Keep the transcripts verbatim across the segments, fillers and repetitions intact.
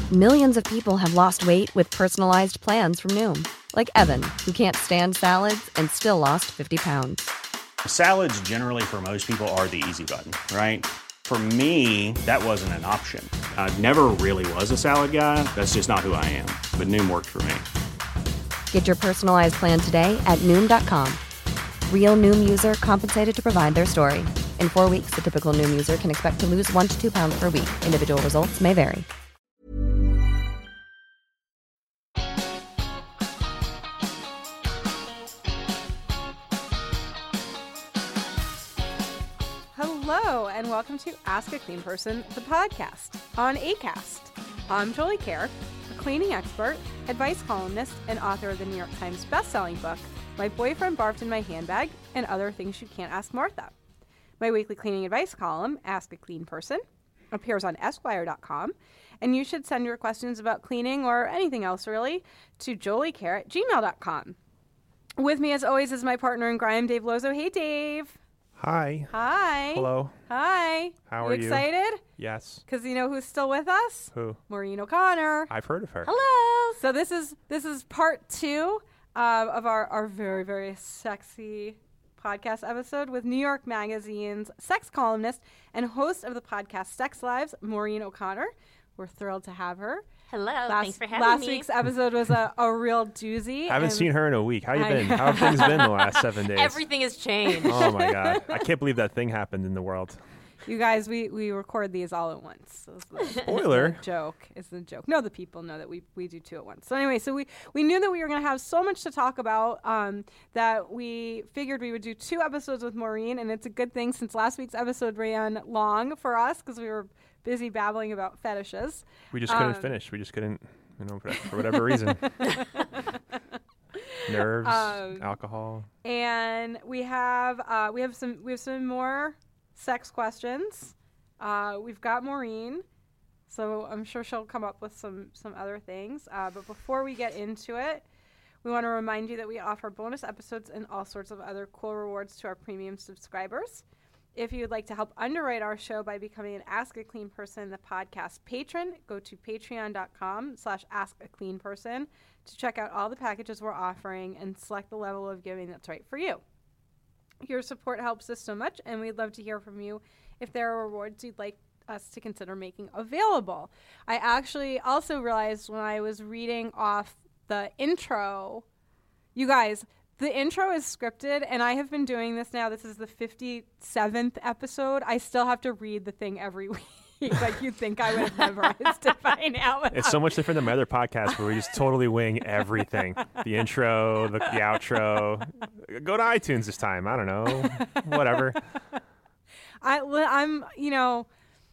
Millions of people have lost weight with personalized plans from Noom. Like Evan, who can't stand salads and still lost fifty pounds. Salads generally for most people are the easy button, right? For me, that wasn't an option. I never really was a salad guy. That's just not who I am. But Noom worked for me. Get your personalized plan today at Noom dot com. Real Noom user compensated to provide their story. In four weeks, the typical Noom user can expect to lose one to two pounds per week. Individual results may vary. Hello, and welcome to Ask a Clean Person, the podcast on Acast. I'm Jolie Kerr, a cleaning expert, advice columnist, and author of the New York Times bestselling book, My Boyfriend Barfed in My Handbag, and Other Things You Can't Ask Martha. My weekly cleaning advice column, Ask a Clean Person, appears on Esquire dot com, and you should send your questions about cleaning or anything else really to joliekerr at gmail dot com. With me, as always, is my partner in crime, Dave Lozo. Hey, Dave. Hi. Hi. Hello. Hi. How are you? You excited? Yes. Because you know who's still with us? Who? Maureen O'Connor. I've heard of her. Hello. So this is this is part two uh, of our, our very, very sexy podcast episode with New York Magazine's sex columnist and host of the podcast Sex Lives, Maureen O'Connor. We're thrilled to have her. Hello, last, thanks for having last me. Last week's episode was a, a real doozy. I haven't and seen her in a week. How you I been? know. How have things been the last seven days? Everything has changed. Oh my God. I can't believe that thing happened in the world. You guys, we, we record these all at once. So it's the, Spoiler. It's the joke. It's the joke. No, the people know that we, we do two at once. So anyway, so we, we knew that we were going to have so much to talk about um, that we figured we would do two episodes with Maureen, and it's a good thing since last week's episode ran long for us because we were busy babbling about fetishes. We just couldn't Um, finish. We just couldn't, you know, for, for whatever reason. Nerves, Um, alcohol. And we have uh, we have some we have some more sex questions. Uh, we've got Maureen, so I'm sure she'll come up with some some other things. Uh, but before we get into it, we want to remind you that we offer bonus episodes and all sorts of other cool rewards to our premium subscribers. If you'd like to help underwrite our show by becoming an Ask a Clean Person, the podcast patron, go to patreon dot com slash ask a clean person to check out all the packages we're offering and select the level of giving that's right for you. Your support helps us so much, and we'd love to hear from you if there are rewards you'd like us to consider making available. I actually also realized when I was reading off the intro, you guys, the intro is scripted, and I have been doing this now. This is the fifty-seventh episode. I still have to read the thing every week. Like, you'd think I would have memorized it by now. It's so much different than my other podcast where we just totally wing everything. The intro, the, the outro. Go to iTunes this time. I don't know. Whatever. I, I'm, you know,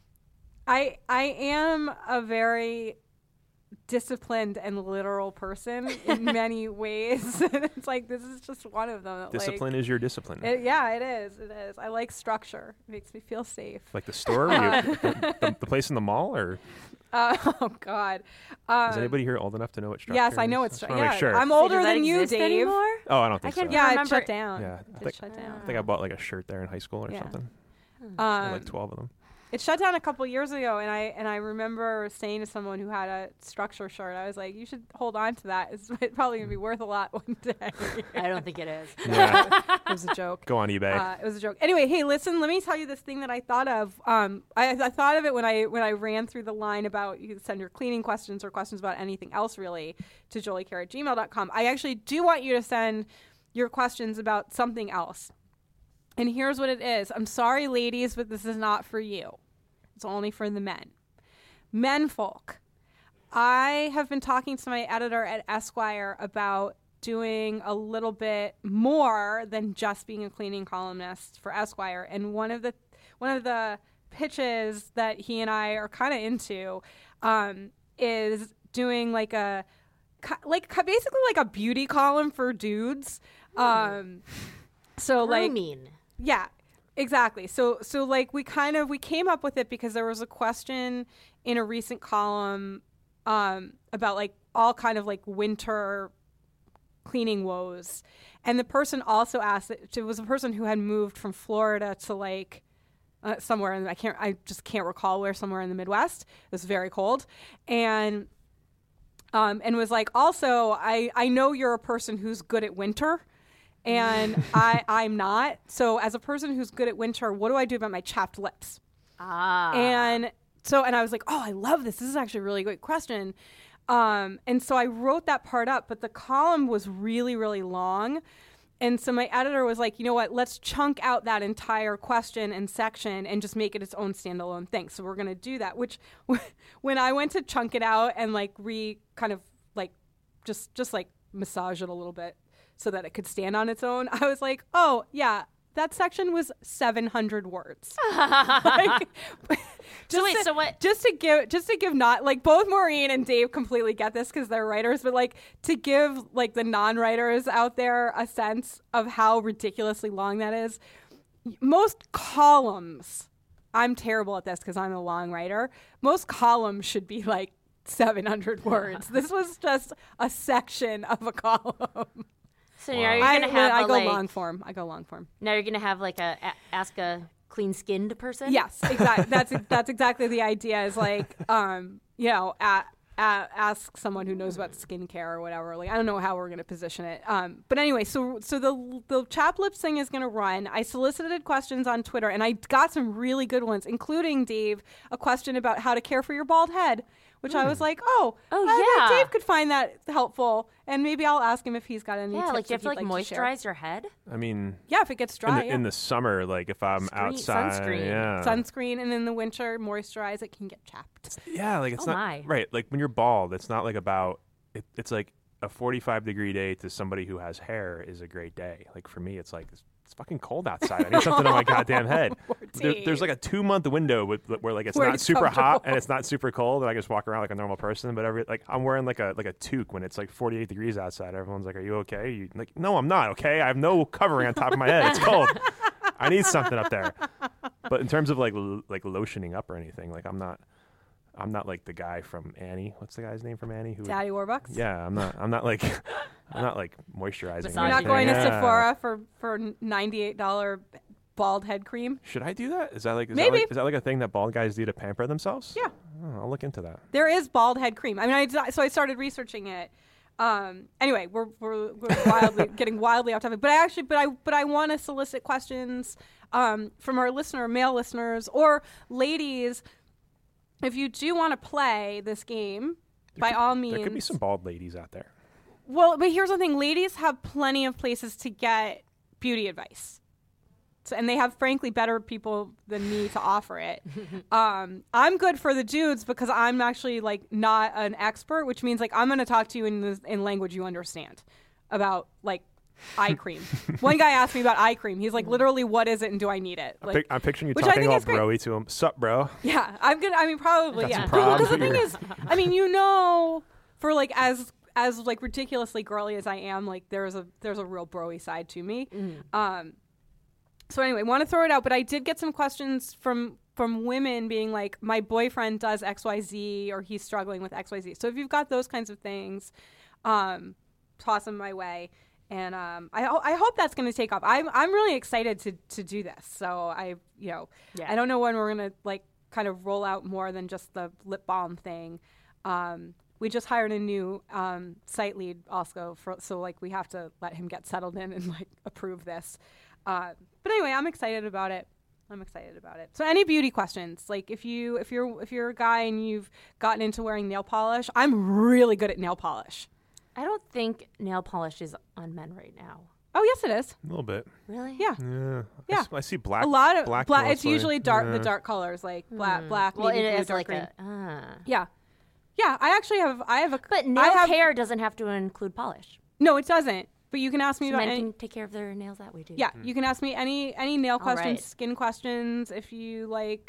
I I am a very disciplined and literal person in many ways. It's like, this is just one of them. That, Discipline like, is your discipline. it, yeah, it is. It is. I like structure. It makes me feel safe. Like the store, you, the, the, the place in the mall, or Uh, oh, God. Um, is anybody here old enough to know what structure yes, I know is? it's Just structure. wanna Yeah, make sure. I'm So older does that than you, exist Dave. anymore? Oh, I don't think I can't so. Yeah, it remember- shut down. Yeah, I It think- shut I down. think I bought like a shirt there in high school or Yeah. something. Um, I had, like twelve of them. It shut down a couple years ago, and I and I remember saying to someone who had a structure shirt, I was like, "You should hold on to that. It's probably gonna be worth a lot one day." I don't think it is. Yeah. It was a joke. Go on eBay. Uh, it was a joke. Anyway, hey, listen. Let me tell you this thing that I thought of. Um, I, I thought of it when I when I ran through the line about you can send your cleaning questions or questions about anything else really to joliekerr at gmail dot com. I actually do want you to send your questions about something else. And here's what it is. I'm sorry, ladies, but this is not for you. It's only for the men. Men folk. I have been talking to my editor at Esquire about doing a little bit more than just being a cleaning columnist for Esquire. And one of the one of the pitches that he and I are kind of into um, is doing like a like basically like a beauty column for dudes. Um, so like Grooming. yeah, exactly. So so like we kind of we came up with it because there was a question in a recent column um, about like all kind of like winter cleaning woes, and the person also asked it, it was a person who had moved from Florida to like uh, somewhere in I can't I just can't recall where, somewhere in the Midwest. It was very cold, and um, and was like, also I I know you're a person who's good at winter. And I, I'm not. So as a person who's good at winter, what do I do about my chapped lips? Ah. And so, and I was like, oh, I love this. This is actually a really great question. Um, and so I wrote that part up, but the column was really, really long. And so my editor was like, you know what, let's chunk out that entire question and section and just make it its own standalone thing. So we're going to do that, which when I went to chunk it out and like re kind of like just, just like massage it a little bit so that it could stand on its own, I was like, oh, yeah, that section was seven hundred words. like, just so wait, to, so what? Just to give, just to give not, like, both Maureen and Dave completely get this because they're writers, but, like, to give, like, the non-writers out there a sense of how ridiculously long that is, most columns, I'm terrible at this because I'm a long writer, most columns should be, like, seven hundred words. This was just a section of a column. So now you're I, gonna have I a, go like, long form. I go long form. Now you're gonna have like a, a ask a clean skinned person. Yes, exactly. that's that's exactly the idea. Is like, um, you know, at, at, ask someone who knows about skincare or whatever. Like, I don't know how we're gonna position it. Um, but anyway, so so the the chap lips thing is gonna run. I solicited questions on Twitter, and I got some really good ones, including Dave, a question about how to care for your bald head. Which mm. I was like, oh, oh I yeah, Dave could find that helpful, and maybe I'll ask him if he's got any. Yeah, tips like do you have to like, like moisturize to your head. I mean, yeah, if it gets dry. in the, yeah. in the summer, like if I'm Screen- outside, sunscreen. yeah, Sunscreen, and in the winter, moisturize. It can get chapped. yeah, like it's Oh not my. right. Like when you're bald, it's not like about. It, it's like a forty-five degree day to somebody who has hair is a great day. Like for me, it's like it's, it's fucking cold outside. I need something on my goddamn head. There, there's like a two month window with where like it's Where not it's super hot comfortable. and it's not super cold, and I can just walk around like a normal person. But every like I'm wearing like a like a toque when it's like forty-eight degrees outside. Everyone's like, "Are you okay?" You like, "No, I'm not okay. I have no covering on top of my head. It's cold. I need something up there." But in terms of like l- like lotioning up or anything, like I'm not. I'm not like the guy from Annie. What's the guy's name from Annie? Who? Daddy Warbucks. Yeah, I'm not. I'm not like. I'm not like moisturizing. or You're not anything. going to Yeah. Sephora for for ninety-eight dollars bald head cream. Should I do that? Is that like is Maybe. That like, is that like a thing that bald guys do to pamper themselves? Yeah. Oh, I'll look into that. There is bald head cream. I mean, I d- so I started researching it. Um, anyway, we're we're, we're wildly getting wildly off topic. But I actually, but I but I want to solicit questions um, from our listener, male listeners, or ladies. If you do want to play this game, by could- all means, There could be some bald ladies out there. Well, but here's the thing: ladies have plenty of places to get beauty advice, so, and they have, frankly, better people than me to offer it. um, I'm good for the dudes because I'm actually like not an expert, which means like I'm going to talk to you in the, in language you understand about like eye cream. One guy asked me about eye cream. He's like, literally, what is it, and do I need it? I'm, Like, pic- I'm picturing you which I talking think all is great. broy to him. Sup, bro? yeah, I'm gonna. I mean, probably Got some yeah. problems Because the with thing your- is, I mean, you know, for like as as like ridiculously girly as I am, like there's a there's a real broy side to me. Um. So anyway, want to throw it out, but I did get some questions from from women being like, my boyfriend does X Y Z, or he's struggling with X Y Z. So if you've got those kinds of things, um, toss them my way. And um, I, ho- I hope that's going to take off. I'm I'm really excited to, to do this. So I you know Yeah. I don't know when we're going to like kind of roll out more than just the lip balm thing. Um, we just hired a new um, site lead also, for, so like we have to let him get settled in and like approve this. Uh, but anyway, I'm excited about it. I'm excited about it. So any beauty questions? Like if you if you're if you're a guy and you've gotten into wearing nail polish, I'm really good at nail polish. I don't think nail polish is on men right now. Oh yes, it is. A little bit. Really? Yeah. Yeah. I Yeah. s- I, see black. A lot of black. black. It's mostly. usually dark. Yeah. The dark colors like black, black, Well, navy it blue, is dark like green. a. Ah. Yeah, yeah. I actually have. I have a. But I nail have, care doesn't have to include polish. No, it doesn't. But you can ask me So about men any. can take care of their nails that way too. Yeah, you can ask me any any nail questions, right. skin questions. If you like,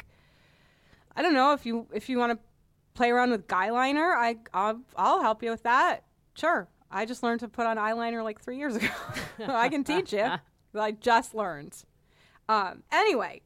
I don't know if you if you want to play around with guy liner, I I'll, I'll help you with that. Sure. I just learned to put on eyeliner like three years ago. I can teach you. I just learned. Um. Anyway,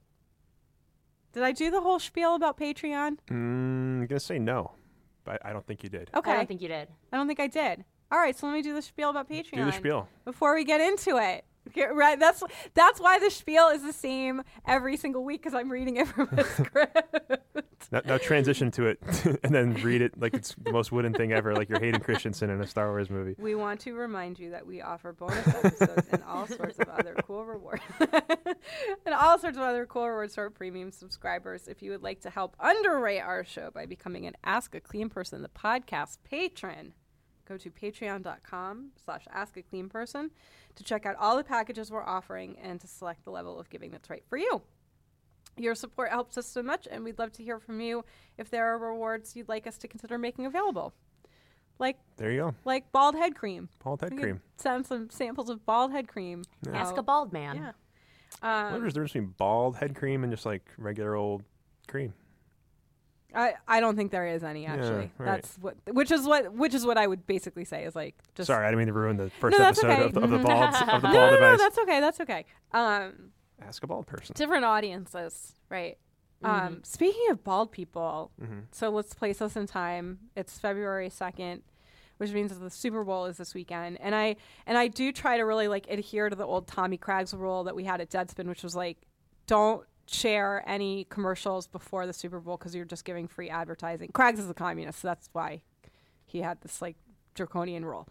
did I do the whole spiel about Patreon? Mm, I'm gonna say no, but I don't think you did. Okay. I don't think you did. I don't think I did. All right, so let me do the spiel about Patreon. Do the spiel. Before we get into it. Okay, right. That's that's why the spiel is the same every single week because I'm reading it from a script. Now, now transition to it and then read it like it's the most wooden thing ever, like you're Hayden Christensen in a Star Wars movie. We want to remind you that we offer bonus episodes and all sorts of other cool rewards. and all sorts of other cool rewards for our premium subscribers. If you would like to help underwrite our show by becoming an Ask a Clean Person, the podcast patron, go to patreon.com slash ask a clean person to check out all the packages we're offering and to select the level of giving that's right for you. Your support helps us so much, and we'd love to hear from you if there are rewards you'd like us to consider making available. Like There you go. like bald head cream. Bald head We cream. could send some samples of bald head cream. Ask out. a bald man. Yeah. What Um, is the difference between bald head cream and just like regular old cream? I, I don't think there is any actually. right. That's what which is what which is what I would basically say is like just Sorry, I didn't mean to ruin the first No, that's episode okay. of, the, of the bald of the No, bald no, no, advice. that's okay. That's okay. Um Ask a bald person. different audiences, right? Mm-hmm. Um speaking of bald people, Mm-hmm. so let's place us in time. It's February second, which means that the Super Bowl is this weekend. And I and I do try to really like adhere to the old Tommy Craggs rule that we had at Deadspin, which was like don't share any commercials before the Super Bowl because you're just giving free advertising. Craggs is a communist, so that's why he had this like draconian rule.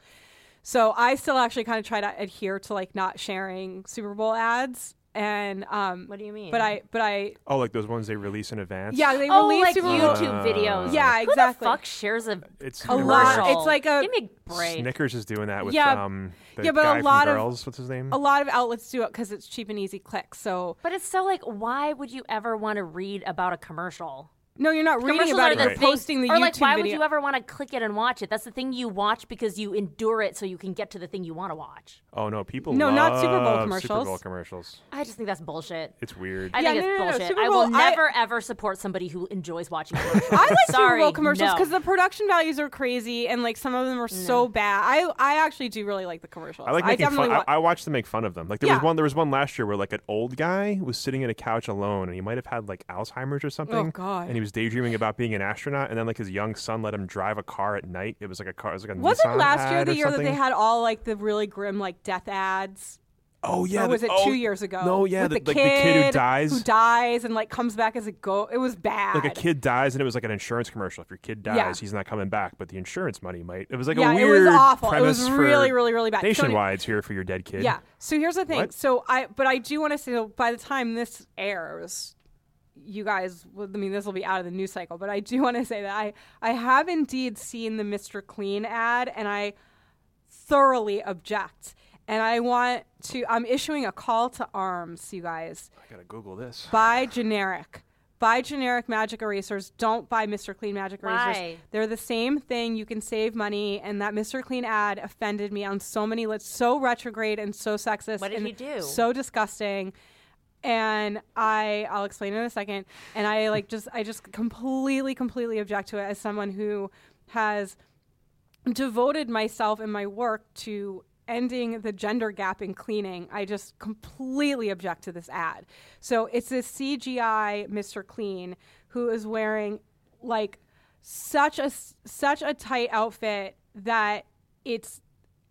So I still actually kind of try to adhere to like not sharing Super Bowl ads. And um, What do you mean? But I, but I, Oh, like those ones they release in advance? yeah, they oh, release like Super Bowl. YouTube videos. Yeah, Who exactly. the fuck shares a It's A lot. commercial? It's like a Give me a break. Snickers is doing that with Yeah, um the yeah, but a guy lot from of- Girls. What's his name? A lot of outlets do it because it's cheap and easy clicks. So But it's so like, why would you ever want to read about a commercial? no, you're not reading Commercials about are it. the You're thing, posting the or YouTube like, why video. would you ever want to click it and watch it? That's the thing you watch because you endure it so you can get to the thing you want to watch. Oh no, people No, love not Super Bowl Super commercials. Bowl commercials. I just think that's bullshit. It's weird. I Yeah, think no, it's no, no, bullshit. Super I will Bowl- I- never ever support somebody who enjoys watching commercials. I like Sorry, Super Bowl commercials no. because the production values are crazy and like some of them are so bad. I I actually do really like the commercials. I like making definitely fun. wa- I, I watched them make fun of them. Like there Yeah. was one. There was one last year where like an old guy was sitting in a couch alone, and he might have had like Alzheimer's or something. Oh, God. And he was daydreaming about being an astronaut, and then like his young son let him drive a car at night. It was like a car. It was like a Wasn't Nissan last year ad the or year that they something. had all like the really grim like death ads? Oh yeah. Or was the- it oh, two years ago? No, yeah. With The, the, like the kid who dies. who dies and like comes back as a goat. It was bad. Like a kid dies, and it was like an insurance commercial. If your kid dies, Yeah. he's not coming back, but the insurance money might. It was like Yeah, a it weird was awful. It premise was for really, really, really bad. So anyway- Nationwide's here for your dead kid. Yeah. So here's the thing. What? So I, but I do want to say, that by the time this airs, you guys, will- I mean, this will be out of the news cycle. But I do want to say that I, I have indeed seen the Mister Clean ad, and I thoroughly object. And I want to. I'm issuing a call to arms, you guys. I gotta Google this. Buy generic. Buy generic magic erasers. Don't buy Mister Clean magic erasers. Why? They're the same thing. You can save money. And that Mister Clean ad offended me on so many lists. So retrograde and so sexist. What did and he do? So disgusting. And I, I'll explain in a second. And I like just, I just completely, completely object to it as someone who has devoted myself and my work to ending the gender gap in cleaning. I just completely object to this ad. So it's this C G I Mister Clean who is wearing like such a such a tight outfit that it's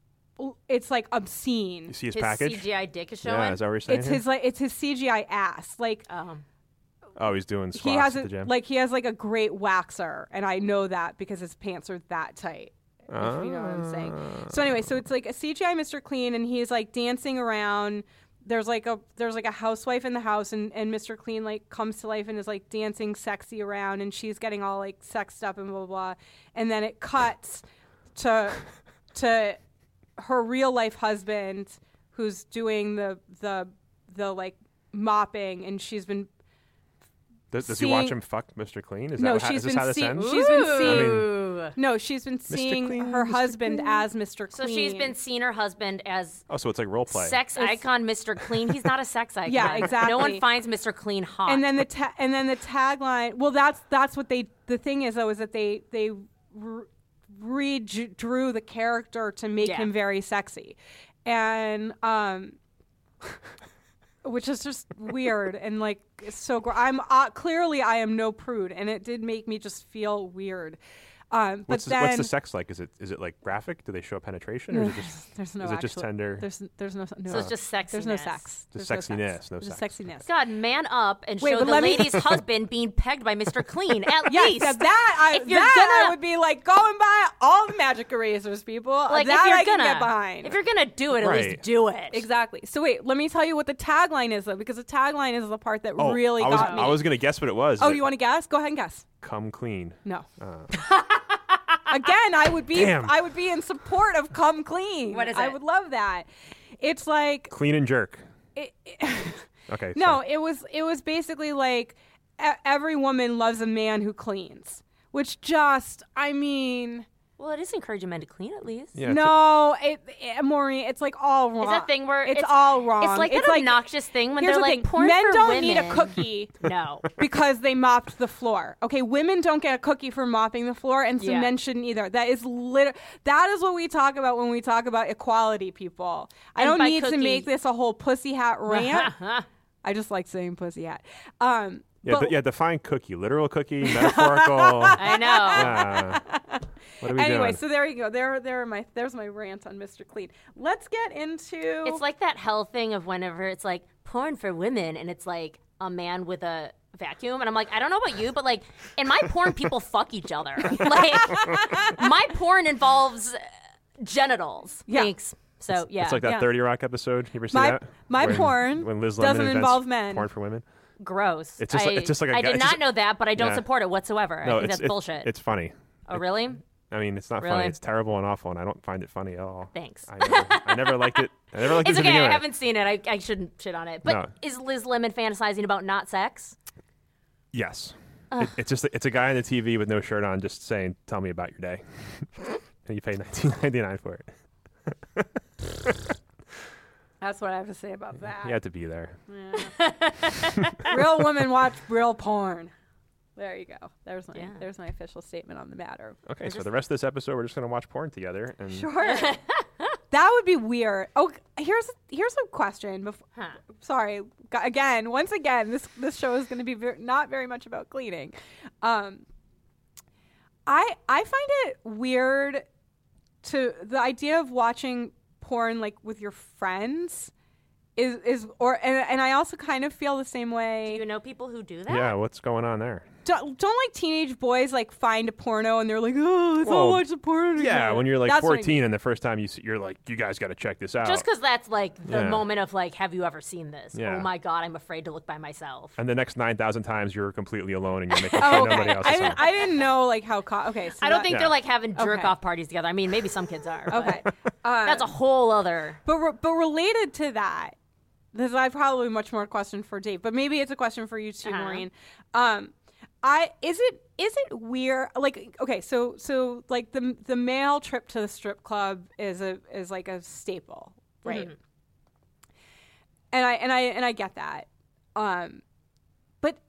it's like obscene. You see his, His package? C G I dick is showing. Yeah, is that what you're saying? It's here? his like it's his C G I ass. Like Um, Oh, he's doing squats he has at a, the gym. like he has like a great waxer, and I know that because his pants are that tight. If you know what I'm saying. So anyway, so it's like a C G I Mister Clean, and he's like dancing around. There's like a there's like a housewife in the house, and, and Mister Clean like comes to life and is like dancing sexy around, and she's getting all like sexed up and blah blah blah. And then it cuts to to her real life husband who's doing the the the like mopping, and she's been Does, does he watch seeing- him fuck Mister Clean? Is no that how, she's is this been how this seeing ends? she's been seeing Ooh. no she's been seeing Clean, her Mister husband Clean. as Mister so Clean. she's been seeing her husband as Oh, so it's like role play. sex icon Mister Clean. He's not a sex icon. Yeah, exactly. No one finds Mister Clean hot. and then the ta- and then the tagline. Well, that's that's what they. The thing is though, is that they they re- redrew the character to make Yeah. him very sexy, and um, which is just weird and like it's so. Gr- I'm uh, clearly I am no prude, and it did make me just feel weird. Um, but What's the, then what's the sex like? Is it is it like graphic? Do they show penetration, or is it just there's no is it just actual- tender? There's there's no, no So it's just sexiness. there's no sex. Just There's sexiness, no There's sex. sexiness. God, man up and Wait, show but the let me- lady's husband being pegged by Mister Clean at Yes, least. yeah, that I If you're that I gonna- would be like going by all the magic erasers, people. like that if you're I can gonna get behind. if you're gonna do it, at Right. least do it. Exactly. So wait, let me tell you what the tagline is though, because the tagline is the part that Oh, really I was got me. I was gonna guess what it was. oh, but you want to guess? Go ahead and guess. come clean? No. Uh, Again, I would be Damn. I would be in support of come clean. What is I it? would love that. It's like clean and jerk. it, it- Okay. no, sorry. it was it was basically like e- every woman loves a man who cleans, which just I mean. Well, it is encouraging men to clean at least. Yeah, it's No, it, it, Maureen, it's like all wrong. It's that thing where it's, it's all wrong. It's like that obnoxious thing when here's they're the like thing, porn men for don't women. need a cookie No. because they mopped the floor. Okay, women don't get a cookie for mopping the floor, and so Yeah. men shouldn't either. That is lit. That is what we talk about when we talk about equality, people. I And don't by need to cookie- make this a whole pussy hat rant. I just like saying pussy hat. Um, yeah, but d- yeah. Define cookie. Literal cookie. Metaphorical. I know. Yeah. What are we anyway, doing? so there you go. There, there are my. There's my rant on Mister Clean. Let's get into. It's like that hell thing of whenever it's like porn for women and it's like a man with a vacuum and I'm like, I don't know about you, but like in my porn people fuck each other. Like my porn involves uh, genitals. Yeah. Thanks. So yeah. It's like that Yeah. thirty Rock episode. You ever see My- that? my When- porn when Liz Lemon doesn't invents involve men. Porn for women. Gross. It's just I, like- it's just like a I guy- did it's not just- know that, but I don't Yeah. support it whatsoever. No, I think it's that's it's, bullshit. It's funny. oh really? I mean, it's not Really? funny. It's terrible and awful, and I don't find it funny at all. Thanks. I never, I never liked it. I never liked It's it to okay. begin I with. haven't seen it. I, I shouldn't shit on it. But No. is Liz Lemon fantasizing about not sex? Yes. It, it's just it's a guy on the T V with no shirt on, just saying, "Tell me about your day," and you pay nineteen ninety nine for it. That's what I have to say about that. You have to be there. Real women watch real porn. There you go. There's my Yeah. there's my official statement on the matter. Okay, so the rest of this episode, we're just gonna watch porn together. And Sure. That would be weird. Oh, here's here's a question. Bef- Huh. Sorry, G- again, once again, this this show is going to be ver- not very much about cleaning. Um, I I find it weird to the idea of watching porn like with your friends is is or and, and I also kind of feel the same way. Do you know people who do that? yeah, what's going on there? Don't, don't like teenage boys like find a porno and they're like, oh, let's all Well, watch the porno Yeah, together." when you're like That's what I fourteen mean. and the first time you see, you're like, you guys got to check this out. Just because that's like the Yeah. moment of like, have you ever seen this? Yeah. Oh my god, I'm afraid to look by myself. and the next nine thousand times you're completely alone and you're making Oh, sure okay. nobody else I is didn't, home. I didn't know like how. Co- okay, so I don't that- think Yeah. they're like having jerk Okay. off parties together. I mean, maybe some kids are. but Okay, uh, That's a whole other. But re- but related to that, this is I probably much more a question for Dave, but maybe it's a question for you too, Uh-huh. Maureen. Um, I is it is it weird? Like okay, so so like the the male trip to the strip club is a is like a staple, right? Mhm. And I and I and I get that, um, but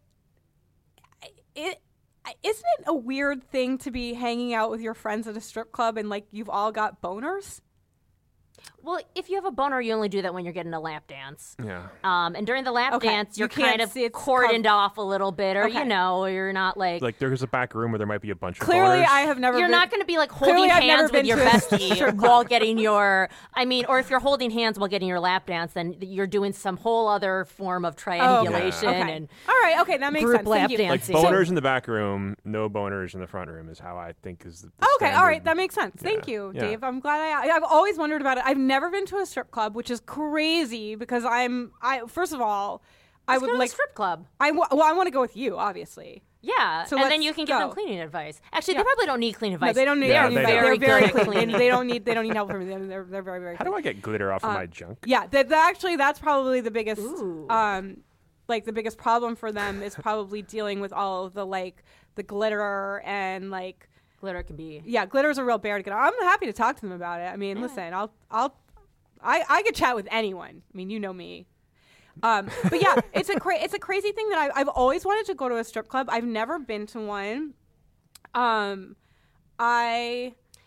it. Isn't it a weird thing to be hanging out with your friends at a strip club and like you've all got boners? Well, if you have a boner, you only do that when you're getting a lap dance. Yeah. Um, and during the lap Okay, dance, you you're can't kind of see it's cordoned off a little bit, or Okay. you know, you're not like, Like there's a back room where there might be a bunch Clearly, of boners. I have never. you're been, not going to be like Clearly, holding I've never hands been with your to a bestie strip club. while getting your. I mean, or if you're holding hands while getting your lap dance, then you're doing some whole other form of triangulation Okay. and All right. Okay, that makes group sense. lap Thank you. like dancing. boners in the back room, no boners in the front room is how I think is the, the Okay, all standard. right, that makes sense. Thank Yeah. you, Yeah. Dave. I'm glad I. I've always wondered about it. I've never been to a strip club, which is crazy because I'm. I first of all, I Let's would go to like. the strip club. I wa- well, I want to go with you, obviously. Yeah, So and then let's you can give them go. cleaning advice. Actually, Yeah. they probably don't need cleaning advice. No, they don't need. They Yeah, are any they advice. don't. very They're very good at clean. cleaning. They, they don't need. They don't need help from me. They're, they're, they're very very. How do clean. I get glitter off of Uh, my junk? Yeah, that, that actually that's probably the biggest. Ooh. Um, like the biggest problem for them is probably dealing with all of the like the glitter and like. Glitter can be. Yeah, glitter's a real bear to get. I'm happy to talk to them about it. I mean, listen, I'll, I'll, I, I could chat with anyone. I mean, you know me. Um, but yeah, it's a cra- it's a crazy thing that I, I've always wanted to go to a strip club. I've never been to one. Um, I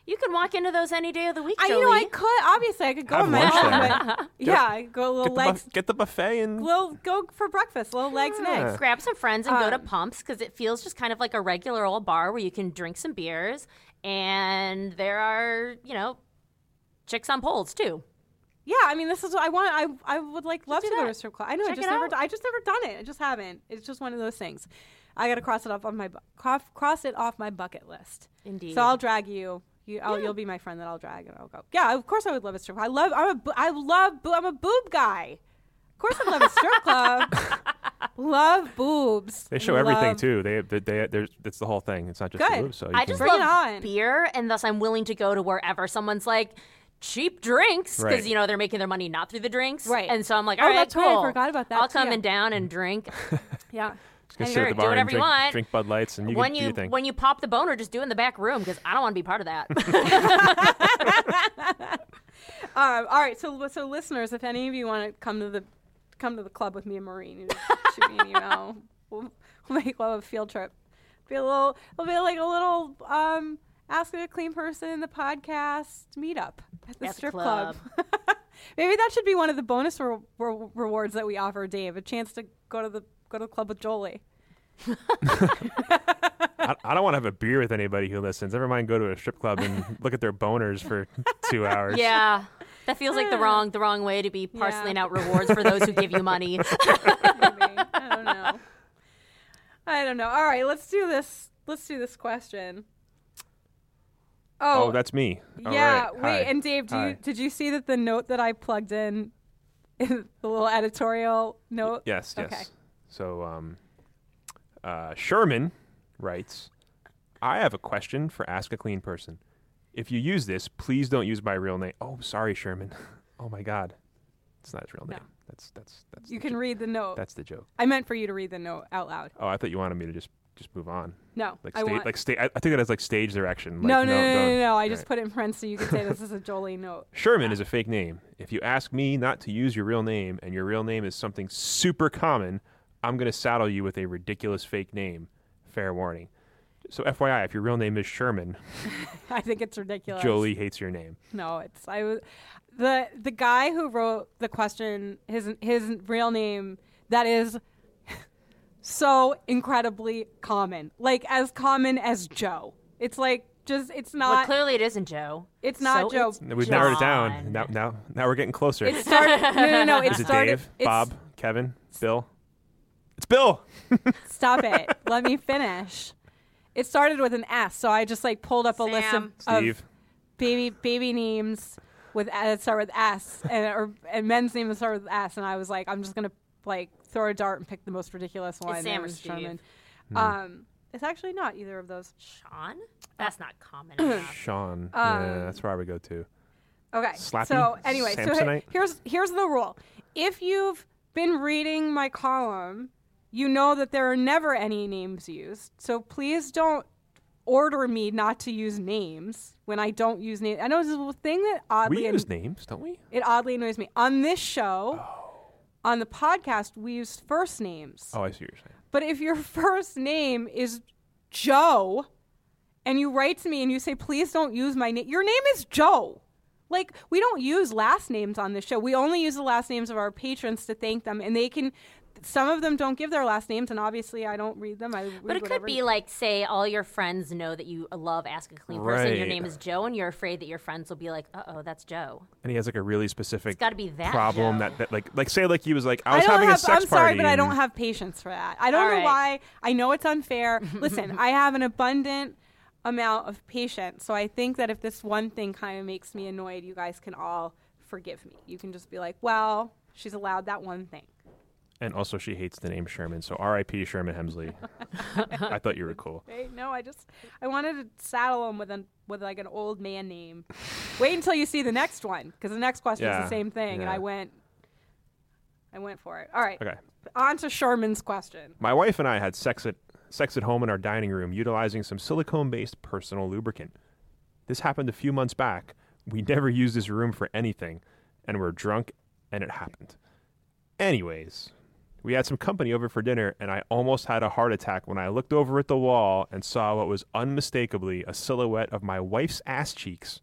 You can walk into those any day of the week, I, Jolie. you know, I could obviously I could go Have on my lunch own, there. but yeah, I go a little Get the, legs, buff- get the buffet and little go for breakfast, little legs and Yeah. eggs. Grab some friends and go to Um, Pumps because it feels just kind of like a regular old bar where you can drink some beers and there are, you know, chicks on poles too. Yeah, I mean, this is what I want. I I would like love do to go to a that. strip club. I know I Check just it never. out. d- I just never done it. I just haven't. It's just one of those things. I got to cross it off on my bu- cross, cross it off my bucket list. Indeed. So I'll drag you. You, I'll, you'll be my friend that I'll drag, and I'll go. Yeah, of course I would love a strip club. I love. I'm a. bo- I love. bo- I'm a boob guy. Of course I love a strip club. Love boobs. they show everything Love- too. They they, they there's it's the whole thing. It's not just Good. the boobs. So you I can- just Bring it love on. beer, and thus I'm willing to go to wherever someone's like cheap drinks because Right. you know they're making their money not through the drinks, Right. And so I'm like, Oh, all right, that's right. I cool. forgot about that, I'll too. come and down and drink. Yeah. just gonna Hey, sit at sure, the do bar and whatever you drink, want. drink Bud Lights and you when can do you your thing. when you pop the boner, just do it in the back room because I don't want to be part of that. Um, all right, so so listeners, if any of you want to come to the come to the club with me and Maureen, you just shoot me an email. We'll, we'll make love a field trip. Be a little, it'll be like a little um, Ask a Clean Person the podcast meetup at the At the strip club. club. Maybe that should be one of the bonus re- re- rewards that we offer Dave, a chance to go to the go to the club with Jolie. I, I don't want to have a beer with anybody who listens. Never mind go to a strip club and look at their boners for two hours. Yeah, that feels like the wrong the wrong way to be parceling Yeah. out rewards for those who give you money. Maybe. I don't know. I don't know. All right, let's do this. Let's do this question. Oh, Oh, that's me. All yeah. right. Wait, Hi. and Dave, do you, Hi. did you see that the note that I plugged in, in the little editorial note? Yes, yes. Okay. So, um, uh, Sherman writes, I have a question for Ask a Clean Person. If you use this, please don't use my real name. Oh, sorry, Sherman. Oh my God, it's not his real No. name. That's that's that's. You the can jo- read the note. That's the joke. I meant for you to read the note out loud. Oh, I thought you wanted me to just just move on. No, Like I sta- want. like sta- I, I think that as like stage direction. Like, no, no, no, no, don't. no, no. I All just right. put it in front so you could say this is a Jolie note. Sherman is a fake name. If you ask me not to use your real name and your real name is something super common, I'm going to saddle you with a ridiculous fake name. Fair warning. So F Y I, if your real name is Sherman, I think it's ridiculous. Jolie hates your name. No, it's I was the the guy who wrote the question. His his real name that is so incredibly common, like as common as Joe. It's like just it's well, not. clearly it isn't Joe. It's not So Joe. it's We've narrowed it down. John. Now, now, now we're getting closer. It started. No, no, no. It is it started. Dave, it's- Bob, Kevin, Bill? It's Bill. Stop it. Let me finish. It started with an S, so I just like pulled up a list of, Sam. of Steve. baby baby names with that start with S, and or and men's names that start with S, and I was like, I'm just gonna like throw a dart and pick the most ridiculous one. and Sam it or was Steve? Sherman. Hmm. Um, it's actually not either of those. Sean? That's not common enough. Sean. Um, yeah, that's where I would go to. Okay. Slappy? So anyway, so he- Samsonite? here's here's the rule. If you've been reading my column, you know that there are never any names used. So please don't order me not to use names when I don't use names. I know this is a thing that oddly We an- use names, don't we? it oddly annoys me. On this show, on the podcast, we use first names. Oh, I see what you're saying. But if your first name is Joe and you write to me and you say, please don't use my name, your name is Joe. Like, we don't use last names on this show. We only use the last names of our patrons to thank them. And they can, some of them don't give their last names. And obviously, I don't read them. I read But it could whatever. be like, say, all your friends know that you love Ask a Clean Person. Your Right. name is Joe, and you're afraid that your friends will be like, "Uh oh, that's Joe." And he has like a really specific gotta be that problem Joe. that, that like like say like he was like I I was don't having have, a sex I'm sorry, party but I don't and- have patience for that. I don't All know right. why. I know it's unfair. Listen, I have an abundant amount of patience. So I think that if this one thing kind of makes me annoyed, you guys can all forgive me. You can just be like, well, she's allowed that one thing. And also she hates the name Sherman, so R I P Sherman Hemsley. I thought you were cool. Right? No, I just I wanted to saddle him with an with like an old man name. Wait until you see the next one, because the next question is Yeah, the same thing, and yeah. I went I went for it. All right. Okay. On to Sherman's question. My wife and I had sex at sex at home in our dining room utilizing some silicone-based personal lubricant. This happened a few months back. We never used this room for anything, and we're drunk, and it happened. Anyways, We had some company over for dinner, and I almost had a heart attack when I looked over at the wall and saw what was unmistakably a silhouette of my wife's ass cheeks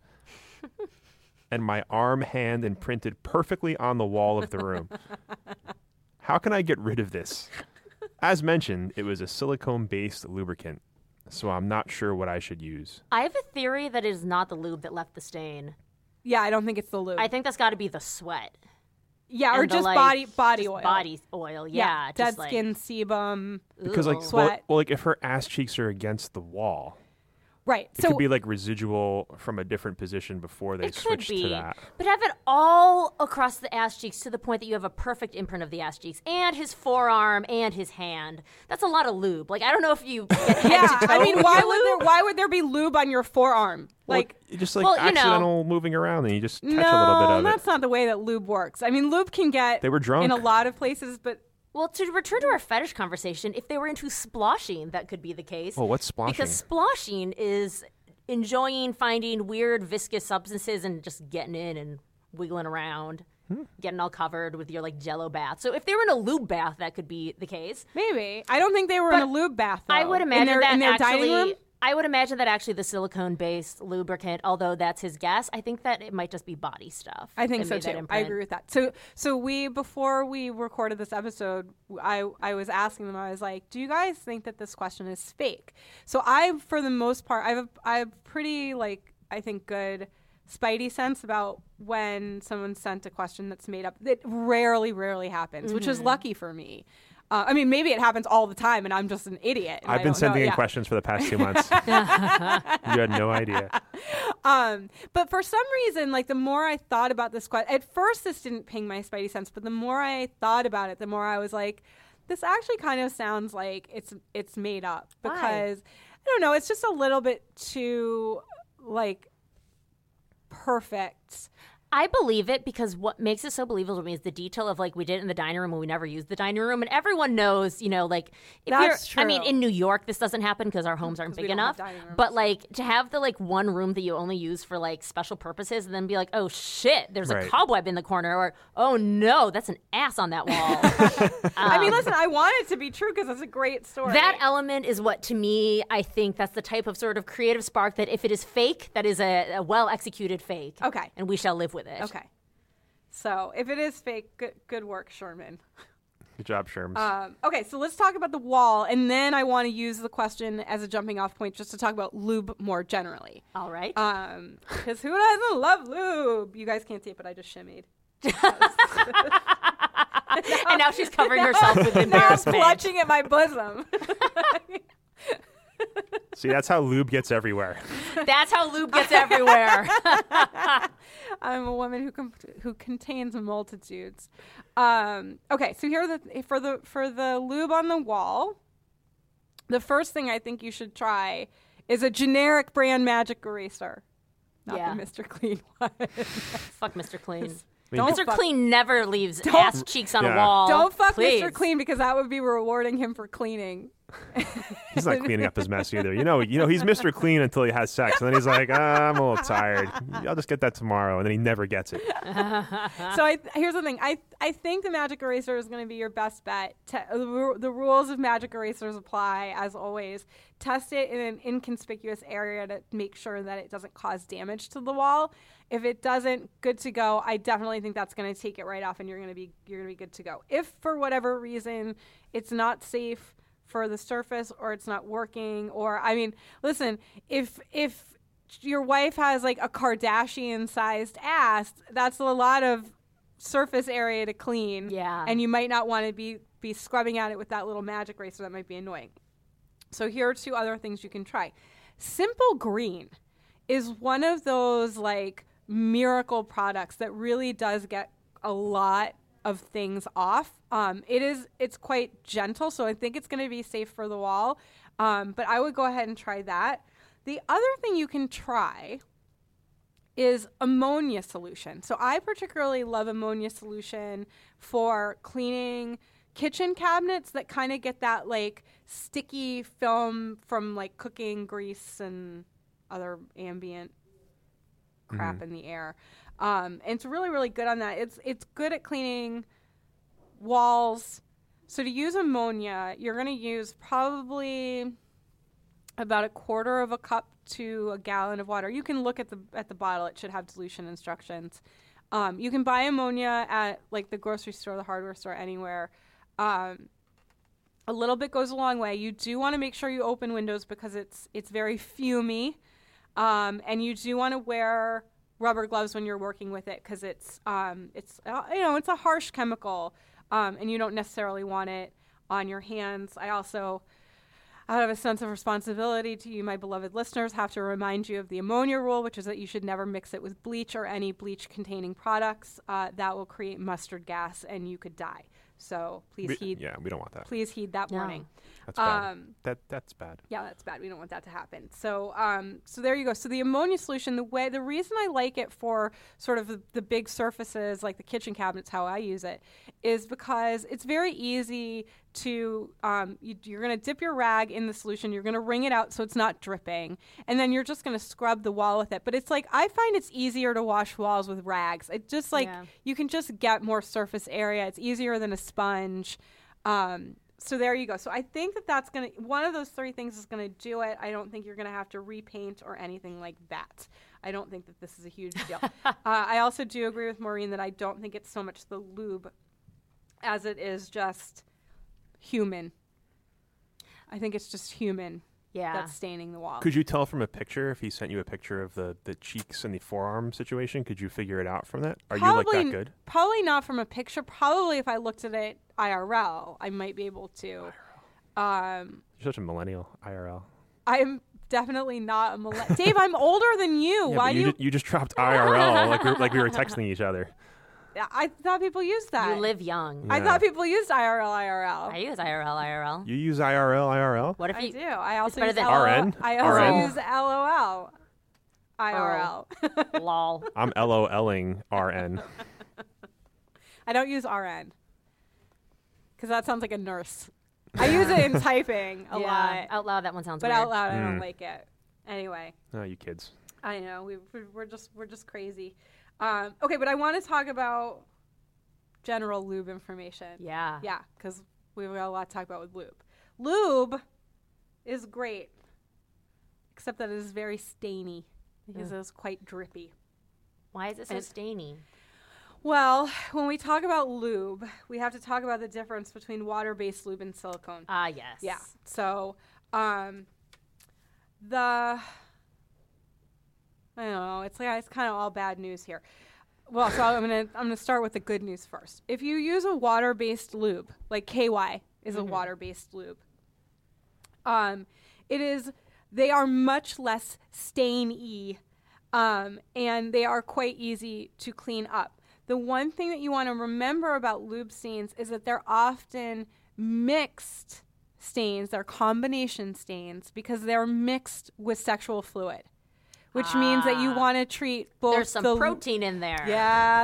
and my arm hand imprinted perfectly on the wall of the room. How can I get rid of this? As mentioned, it was a silicone-based lubricant, so I'm not sure what I should use. I have a theory that it is not the lube that left the stain. Yeah, I don't think it's the lube. I think that's got to be the sweat. Yeah, or And the, just like, body body just oil. Body oil, yeah. dead just like, skin, sebum. Because like, Ooh. well, Sweat. well, like if her ass cheeks are against the wall, Right. it so could be like residual from a different position before they It could switched be, to that. but have it all across the ass cheeks to the point that you have a perfect imprint of the ass cheeks and his forearm and his hand. That's a lot of lube. Like I don't know if you get head yeah, to toe I mean, with why your would there lube. why would there be lube on your forearm? Well, Like it- just like well, you know- accidental moving around, and you just catch no, a little bit of that's it. not the way that lube works. I mean, lube can get They were drunk. in a lot of places, but Well, to return to our fetish conversation, if they were into sploshing, that could be the case. Oh, what's splashing? Because sploshing is enjoying finding weird viscous substances and just getting in and wiggling around, Hmm. getting all covered with your like Jello bath. So if they were in a lube bath, that could be the case. maybe I don't think they were in a But lube bath. Though, I would in imagine their, that in their actually. dining room. I would imagine that actually the silicone-based lubricant, although that's his guess, I think that it might just be body stuff. I think that so made that too. I imprint. agree with that. So, so we before we recorded this episode, I I was asking them. I was like, "Do you guys think that this question is fake?" So I, for the most part, I have I have pretty like I think good spidey sense about when someone sent a question that's made up. It rarely, rarely happens, which Mm-hmm. is lucky for me. Uh, I mean, maybe it happens all the time, and I'm just an idiot. and I I've been don't know. sending in Yeah. questions for the past two months. You had no idea. Um, but for some reason, like the more I thought about this question, at first this didn't ping my spidey sense, but the more I thought about it, the more I was like, this actually kind of sounds like it's it's made up Why? because I don't know, it's just a little bit too like perfect. I believe it because what makes it so believable to me is the detail of like we did it in the dining room and we never used the dining room, and everyone knows, you know, like if That's you're, I mean, true. in New York this doesn't happen because our homes aren't 'Cause we big don't have enough. dining rooms. But like to have the like one room that you only use for like special purposes, and then be like, oh shit, there's Right. a cobweb in the corner, or oh no, that's an ass on that wall. I mean, listen, I want it to be true because it's a great story. That element is what, to me, I think that's the type of sort of creative spark that if it is fake, that is a, a well executed fake. Okay. And we shall live with it. Okay. So if it is fake, good, good work, Sherman. Good job, Sherms. Um, okay, so let's talk about the wall, and then I want to use the question as a jumping off point just to talk about lube more generally. All right. Um, because who doesn't love lube? You guys can't see it, but I just shimmied. and now she's covering herself with Now I'm embarrassment. clutching at my bosom. See, that's how lube gets everywhere. That's how lube gets everywhere. I'm a woman who com- who contains multitudes. Um, okay, so here are the for the for the lube on the wall. The first thing I think you should try is a generic brand magic eraser, not Yeah. the Mister Clean one. Fuck Mister Clean. Don't Mister fuck- Clean never leaves Don't- ass cheeks on Yeah. a wall. Don't fuck Please. Mister Clean because that would be rewarding him for cleaning. He's not cleaning up his mess either. You know, you know, he's Mister Clean until he has sex, and then he's like, ah, I'm a little tired. I'll just get that tomorrow, and then he never gets it. So I, here's the thing. I I think the magic eraser is going to be your best bet. Te- the, ru- the rules of magic erasers apply as always. Test it in an inconspicuous area to make sure that it doesn't cause damage to the wall. If it doesn't, good to go. I definitely think that's going to take it right off, and you're going to be you're going to be good to go. If for whatever reason it's not safe for the surface, or it's not working, or I mean, listen, if if your wife has like a Kardashian sized ass, that's a lot of surface area to clean. Yeah. And you might not want to be be scrubbing at it with that little magic eraser. That might be annoying. So here are two other things you can try. Simple Green is one of those like miracle products that really does get a lot of things off. Um, it is it's quite gentle, so I think it's going to be safe for the wall. Um, but I would go ahead and try that. The other thing you can try is ammonia solution. So I particularly love ammonia solution for cleaning kitchen cabinets that kind of get that like sticky film from like cooking grease and other ambient crap in the air. Um, and it's really, really good on that. It's it's good at cleaning walls, So to use ammonia, you're going to use probably about a quarter of a cup to a gallon of water. You can look at the at the bottle; it should have dilution instructions. Um, you can buy ammonia at like the grocery store, the hardware store, anywhere. Um, a little bit goes a long way. You do want to make sure you open windows because it's it's very fumy, um, and you do want to wear rubber gloves when you're working with it because it's um, it's uh, you know it's a harsh chemical, um, and you don't necessarily want it on your hands. I also, out of a sense of responsibility to you, my beloved listeners, have to remind you of the ammonia rule, which is that you should never mix it with bleach or any bleach-containing products. Uh, that will create mustard gas, and you could die. So please We- heed. yeah, we don't want that. Please heed that No. warning. That's bad. Um, that that's bad. Yeah, that's bad. We don't want that to happen. So, um, so there you go. So the ammonia solution, the way, the reason I like it for sort of the, the big surfaces like the kitchen cabinets, how I use it, is because it's very easy to, um, you, you're going to dip your rag in the solution. You're going to wring it out so it's not dripping, and then you're just going to scrub the wall with it. But it's like I find it's easier to wash walls with rags. It just like Yeah. you can just get more surface area. It's easier than a sponge. Um, So there you go. So I think that that's going to, one of those three things is going to do it. I don't think you're going to have to repaint or anything like that. I don't think that this is a huge deal. uh, I also do agree with Maureen that I don't think it's so much the lube as it is just human. I think it's just human Yeah. that's staining the wall. Could you tell from a picture if he sent you a picture of the, the cheeks and the forearm situation? Could you figure it out from that? Are you like Probably- that good? Probably not from a picture. Probably if I looked at it I R L, I might be able to. Um, You're such a millennial. I R L. I'm definitely not a millennial. Dave, I'm older than you. Yeah, Why but do you, you? ju- you just dropped I R L like we, like we were texting each other. I thought people used that. You live young. I Yeah. thought people used I R L, I R L. I use I R L, I R L. You use I R L, I R L? What if I you? do. I also better use than- L O L. R N? I also R N? use L O L. I R L. Lol. I'm LOLing R N. I don't use R N because that sounds like a nurse. I use it in typing a yeah. lot, Out loud, that one sounds but weird. out loud I don't Mm. like it. Anyway, Oh, you kids. I know we we're, we're just we're just crazy. Um, okay, but I want to talk about general lube information. Yeah. Yeah, because we've got a lot to talk about with lube. Lube is great, except that it is very stainy because Ugh. it is quite drippy. Why is it so And- stainy? Well, when we talk about lube, we have to talk about the difference between water-based lube and silicone. Ah, yes. Yeah. So, um, the I don't know. It's like it's kind of all bad news here. Well, so I'm gonna I'm gonna start with the good news first. If you use a water-based lube, like K Y is a water-based lube, um, it is they are much less stain-y, um, and they are quite easy to clean up. The one thing that you want to remember about lube stains is that they're often mixed stains, they're combination stains because they're mixed with sexual fluid, which means that you Ah. want to treat both There's some the protein in there. Yeah,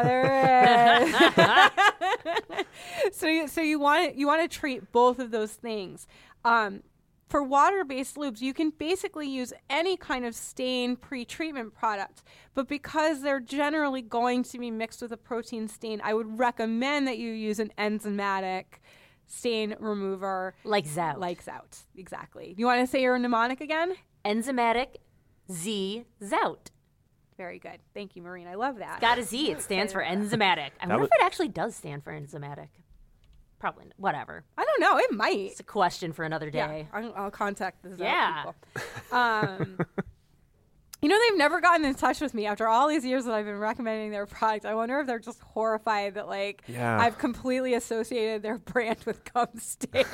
there is. so you, so you want you want to treat both of those things. Um, for water-based lubes, you can basically use any kind of stain pre-treatment product, but because they're generally going to be mixed with a protein stain, I would recommend that you use an enzymatic stain remover Like Zout. like Zout. Exactly. You want to say your mnemonic again? Enzymatic Z Zout. Very good. Thank you, Maureen. I love that. Got a Z. It stands for enzymatic. I wonder was- if it actually does stand for enzymatic. Probably. n- Whatever. I don't know. It might. It's a question for another day. Yeah, I'll, I'll contact the Zout Yeah. people. Um, you know, they've never gotten in touch with me after all these years that I've been recommending their product. I wonder if they're just horrified that, like, Yeah. I've completely associated their brand with gum stains.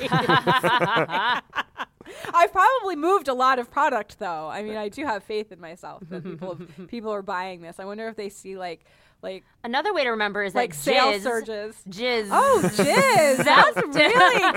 I've probably moved a lot of product, though. I mean, I do have faith in myself that people people are buying this. I wonder if they see like like Another way to remember is like that sales jizz, surges. Jizz. Oh, jizz! That's really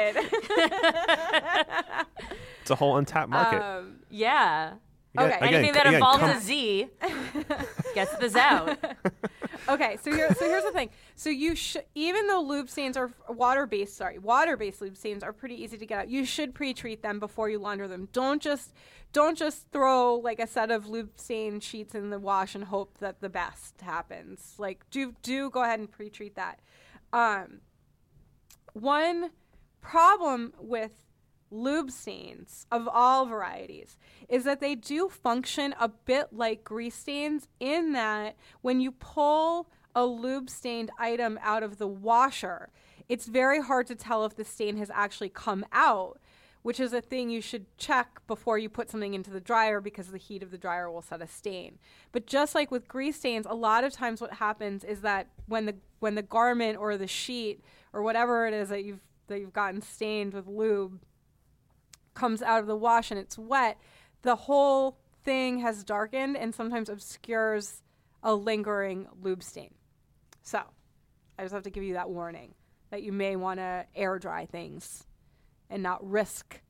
good. It's a whole untapped market. um, Yeah. Okay. Again, Anything that again, involves come- a Z gets the Zout. Okay, so here, so here's the thing. So you should, even though lube stains are water-based, sorry, water-based lube stains are pretty easy to get out. You should pre-treat them before you launder them. Don't just, don't just throw like a set of lube stain sheets in the wash and hope that the best happens. Like, do do go ahead and pre-treat that. Um, one problem with lube stains of all varieties is that they do function a bit like grease stains in that when you pull a lube stained item out of the washer, it's very hard to tell if the stain has actually come out, which is a thing you should check before you put something into the dryer because the heat of the dryer will set a stain. But just like with grease stains, a lot of times what happens is that when the when the garment or the sheet or whatever it is that you've that you've gotten stained with lube comes out of the wash and it's wet, the whole thing has darkened and sometimes obscures a lingering lube stain. So I just have to give you that warning that you may want to air dry things and not risk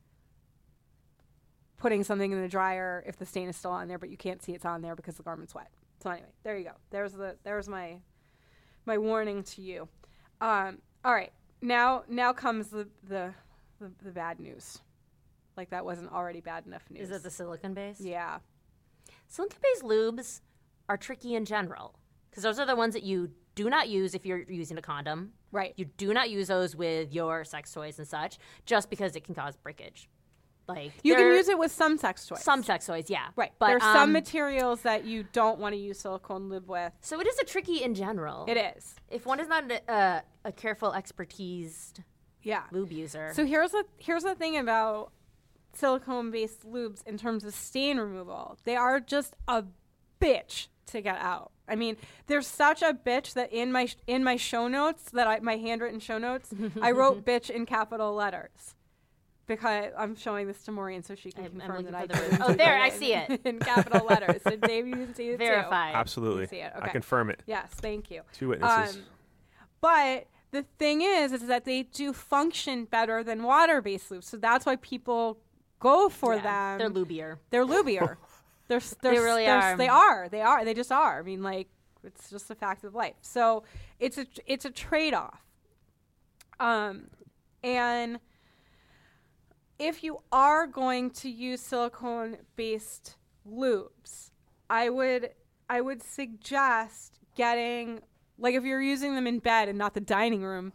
putting something in the dryer if the stain is still on there, but you can't see it's on there because the garment's wet. So anyway, there you go. There's the there's my my warning to you. Um, all right, now now comes the the, the the bad news. Like that wasn't already bad enough news. Is it the silicone base? Yeah. Silicone-based lubes are tricky in general because those are the ones that you do not use if you're using a condom. Right. You do not use those with your sex toys and such just because it can cause breakage. Like You can there- use it with some sex toys. Some sex toys, yeah. Right. But There's um, some materials that you don't want to use silicone lube with. So it is a tricky in general. It is. If one is not a, a, a careful, expertised Yeah. lube user. So here's the here's the thing about silicone-based lubes in terms of stain removal. They are just a bitch to get out. I mean, they're such a bitch that in my in my show notes that I my handwritten show notes, I wrote bitch in capital letters. Because I'm showing this to Maureen so she can I'm- I'm confirm looking that I for the- did. Oh, there, I see it. in capital letters. So Dave, you can see it too. Verified. Absolutely. You see it, I okay. confirm it. Yes, thank you. Two witnesses. Um, but the thing is, is that they do function better than water-based lubes. So that's why people go for Yeah, them. They're lubier. They're lubier. they're, s- they're, They s- really they're s- are. They are. They are. They just are. I mean, like, it's just a fact of life. So it's a it's a trade-off. Um, and if you are going to use silicone-based lubes, I would I would suggest getting, like, if you're using them in bed and not the dining room.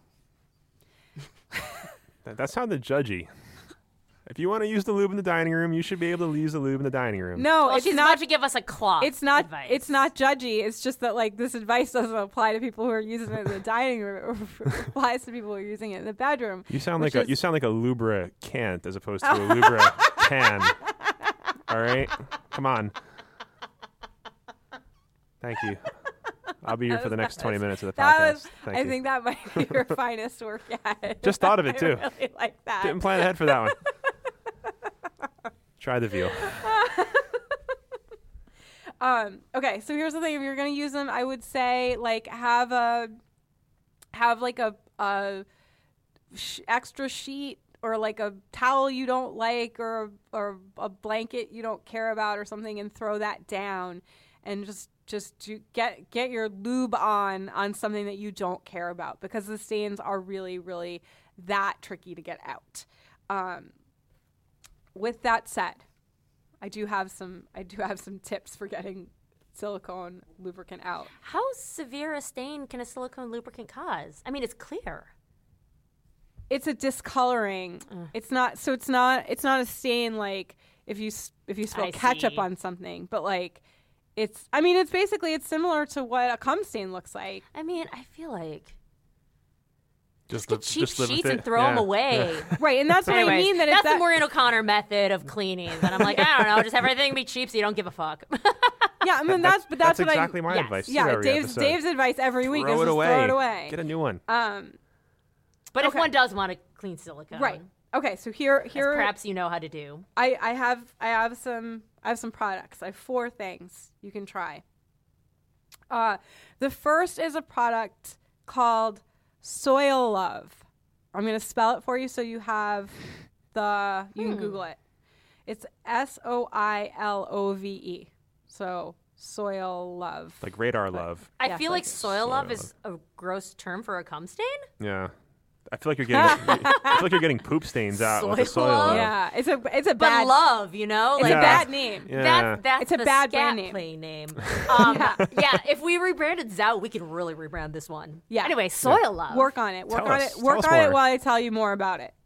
That, that sounded judgy. If you want to use the lube in the dining room, you should be able to use the lube in the dining room. No, Well, it's she's not. about to give us a cloth. It's not. advice. It's not judgy. It's just that, like, this advice doesn't apply to people who are using it in the dining room. It applies to people who are using it in the bedroom. You sound which like a is- you sound like a lubricant as opposed to a lubra can. All right, come on. Thank you. I'll be here for the next twenty minutes of the That podcast. was. Thank I you. think that might be your finest work yet. Just thought of it, I too. really like that. Didn't plan ahead for that one. Try the veal. Um, okay, so here's the thing: if you're gonna use them, I would say like have a have like a, a sh- extra sheet or like a towel you don't like or or a blanket you don't care about or something, and throw that down, and just just do, get get your lube on on something that you don't care about, because the stains are really really that tricky to get out. Um, with that said, I do have some I do have some tips for getting silicone lubricant out. How severe a stain can a silicone lubricant cause? I mean, it's clear. It's a discoloring. Mm. It's not so it's not it's not a stain like if you s- if you spill I ketchup see. on something, but like it's I mean it's basically it's similar to what a cum stain looks like. I mean, I feel like Just, get live- cheap just live with sheets and it. throw them Yeah. away. Right, and that's what I Anyways, mean that that's it's that, the Maureen O'Connor method of cleaning. And I'm like, I don't know, just have everything be cheap so you don't give a fuck. yeah, I mean that's but that's, That's what exactly I my yes. advice. too, yeah every Dave's episode. Dave's advice every week throw is it just away. throw it away. Get a new one. Um, But if Okay. one does want to clean silicone, right. Okay, so here as here perhaps you know how to do. I, I have I have some I have some products. I have four things you can try. Uh, the first is a product called Soil Love. I'm gonna spell it for you so you have the you can Google it. It's S O I L O V E. So Soil Love. Like radar love. I Yes, feel like like soil love soil is a gross term for a cum stain. Yeah. I feel like you're getting. I feel like you're getting poop stains out with the Soil soil. love? love. Yeah, it's a it's a But bad love, you know? it's like a Yeah. bad name. Yeah. That's that's It's a the bad scat brand name. play name. Um, yeah. if we rebranded Zout, we could really rebrand this one. Yeah. Anyway, soil love. Work on it. Work Tell on us. it. Work Tell us on it more. while I tell you more about it.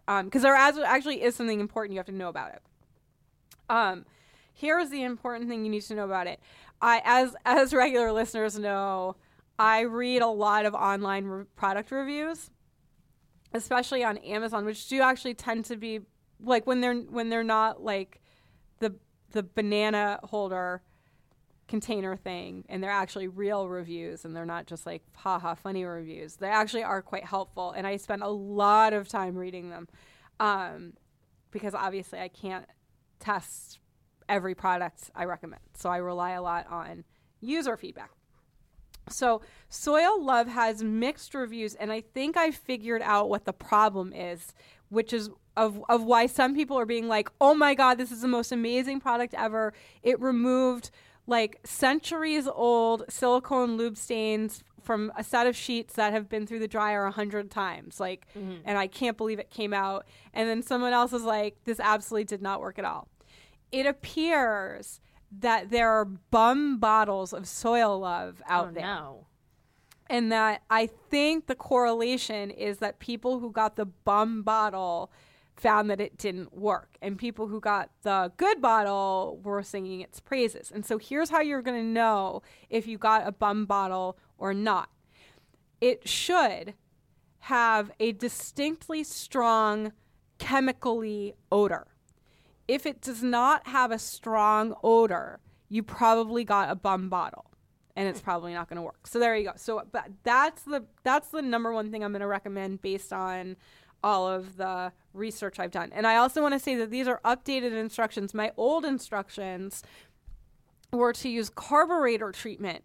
because there as- actually is something important you have to know about it. Um, here's the important thing you need to know about it. I, as as regular listeners know, I read a lot of online re- product reviews, especially on Amazon, which do actually tend to be like when they're when they're not like the the banana holder container thing, and they're actually real reviews, and they're not just like haha funny reviews. They actually are quite helpful, and I spend a lot of time reading them, um, because obviously I can't test every product I recommend, so I rely a lot on user feedback. So Soil Love has mixed reviews, and I think I figured out what the problem is, which is of of why some people are being like, oh my god, this is the most amazing product ever. It removed like centuries old silicone lube stains from a set of sheets that have been through the dryer a hundred times. Like, mm-hmm. and I can't believe it came out. And then someone else is like, this absolutely did not work at all. It appears that there are bum bottles of Soil Love out oh, there. No. And that I think the correlation is that people who got the bum bottle found that it didn't work, and people who got the good bottle were singing its praises. And so here's how you're going to know if you got a bum bottle or not. It should have a distinctly strong chemically odor. If it does not have a strong odor, you probably got a bum bottle, and it's probably not going to work. So there you go. So but that's the that's the number one thing I'm going to recommend based on all of the research I've done. And I also want to say that these are updated instructions. My old instructions were to use carburetor treatment.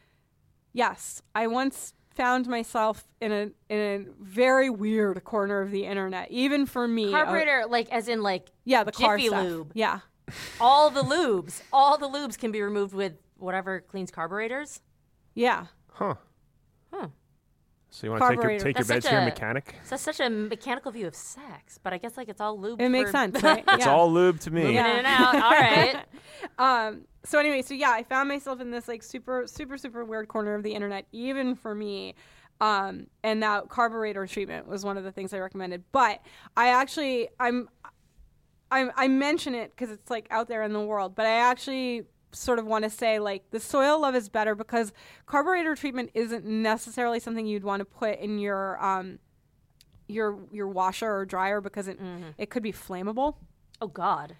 Yes, I once found myself in a in a very weird corner of the internet, even for me. Carburetor, uh, like as in like yeah, the car Jiffy stuff. Lube. Yeah. All the lubes, all the lubes can be removed with whatever cleans carburetors. Yeah. Huh. Huh. So you want to take your, Carburetor. take your That's bed such to your a- mechanic? So that's such a mechanical view of sex, but I guess like it's all lube. It makes for sense, right? It's Yeah. all lube to me. moving Yeah. in and out. All right. Um, so anyway, so yeah, I found myself in this like super, super, super weird corner of the internet, even for me. Um, and that carburetor treatment was one of the things I recommended. But I actually, I'm, I'm I mention it because it's like out there in the world, but I actually sort of want to say like the Soil Love is better because carburetor treatment isn't necessarily something you'd want to put in your, um, your, your washer or dryer because it, Mm-hmm. it could be flammable. Oh God.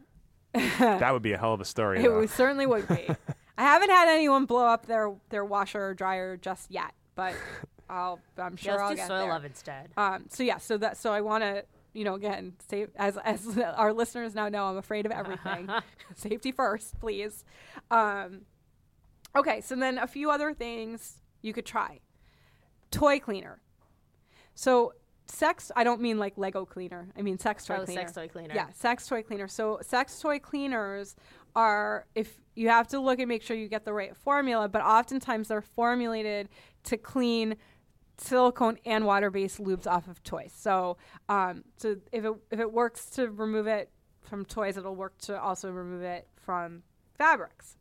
That would be a hell of a story. It though. would, certainly would be. I haven't had anyone blow up their, their washer or dryer just yet, but I'll, I'm sure Yeah, I'll let's do get Soil there. Love instead. Um, so yeah, so that so I want to, you know, again, say, as as our listeners now know, I'm afraid of everything. Safety first, please. Um, okay, so then a few other things you could try. Toy cleaner. So sex, I don't mean like Lego cleaner. I mean sex toy Oh, cleaner. sex toy cleaner. Yeah, sex toy cleaner. So sex toy cleaners are, if you have to look and make sure you get the right formula, but oftentimes they're formulated to clean silicone and water-based lubes off of toys. So, um, so if it if it works to remove it from toys, it'll work to also remove it from fabrics.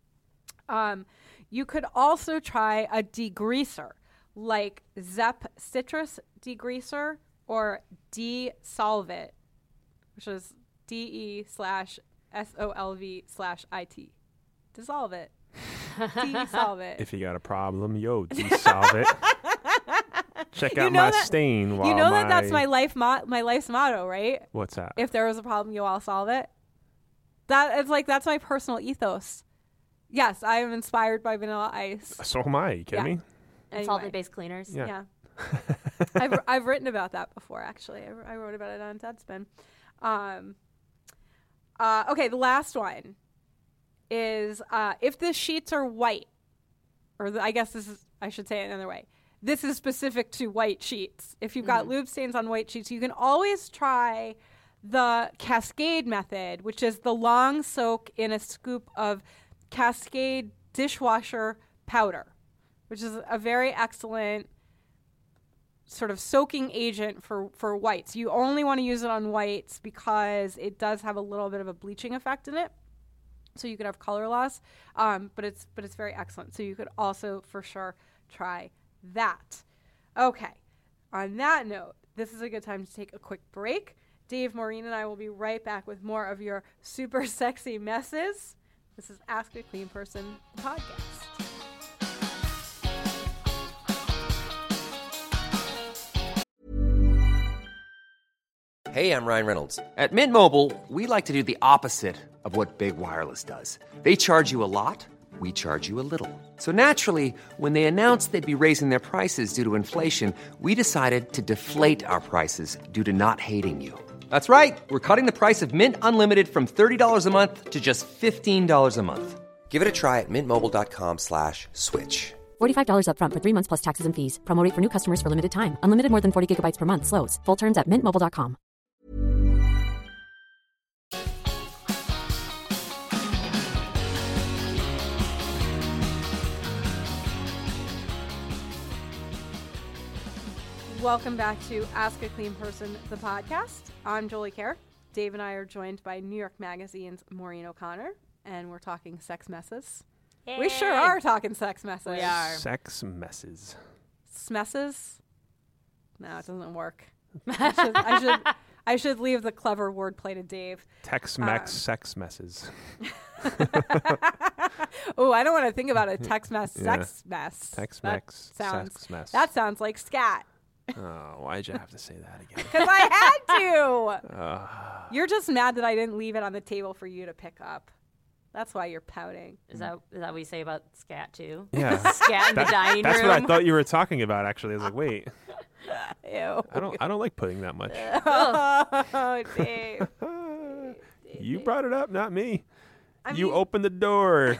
Um, you could also try a degreaser like Zep Citrus Degreaser or D-Solvit, which is D E slash S O L V slash I T. Dissolve it. De-solve it. If you got a problem, yo, de-solve it. Check You out know my that- stain while You know my... that that's my life mo- my life's motto, right? What's that? If there was a problem, you all solve it. That it's like that's my personal ethos. Yes, I am inspired by Vanilla Ice. So am I. You kidding Yeah. me? Anyway, Solvent-based cleaners. Yeah. yeah. I've I've written about that before. Actually, I, I wrote about it on Deadspin. Um. Uh. Okay, the last one is uh, if the sheets are white, or the, I guess this is I should say it another way. This is specific to white sheets. If you've got lube stains on white sheets, you can always try the Cascade method, which is the long soak in a scoop of Cascade dishwasher powder, which is a very excellent sort of soaking agent for, for whites. You only want to use it on whites because it does have a little bit of a bleaching effect in it. So you could have color loss, um, but it's but it's very excellent. So you could also for sure try that. Okay. On that note, this is a good time to take a quick break. Dave, Maureen, and I will be right back with more of your super sexy messes. This is Ask a Clean Person, the podcast. Hey, I'm Ryan Reynolds. At Mint Mobile, we like to do the opposite of what Big Wireless does. They charge you a lot, we charge you a little. So naturally, when they announced they'd be raising their prices due to inflation, we decided to deflate our prices due to not hating you. That's right. We're cutting the price of Mint Unlimited from thirty dollars a month to just fifteen dollars a month. Give it a try at mintmobile.com slash switch. forty-five dollars up front for three months plus taxes and fees. Promo rate for new customers for limited time. Unlimited more than forty gigabytes per month. Slows full terms at mint mobile dot com. Welcome back to Ask a Clean Person, the podcast. I'm Jolie Kerr. Dave and I are joined by New York Magazine's Maureen O'Connor, and we're talking sex messes. Yay. We sure are talking sex messes. We are. Sex messes. Smesses? No, it doesn't work. I should, I should, I should leave the clever wordplay to Dave. Tex-Mex Um, sex messes. Oh, I don't want to think about a Tex mess, Yeah. sex mess. Tex-Mex That sounds, sex mess. That sounds like scat. Oh, why'd you have to say that again? Because I had to. Uh, You're just mad that I didn't leave it on the table for you to pick up. That's why you're pouting. Is that is that what you say about scat too? yeah. Scat in the That- dining that's room. what I thought you were talking about, actually. I was like, wait, Ew. I don't I don't like pudding that much. Oh, Dave. You brought it up, not me. I you mean- opened the door.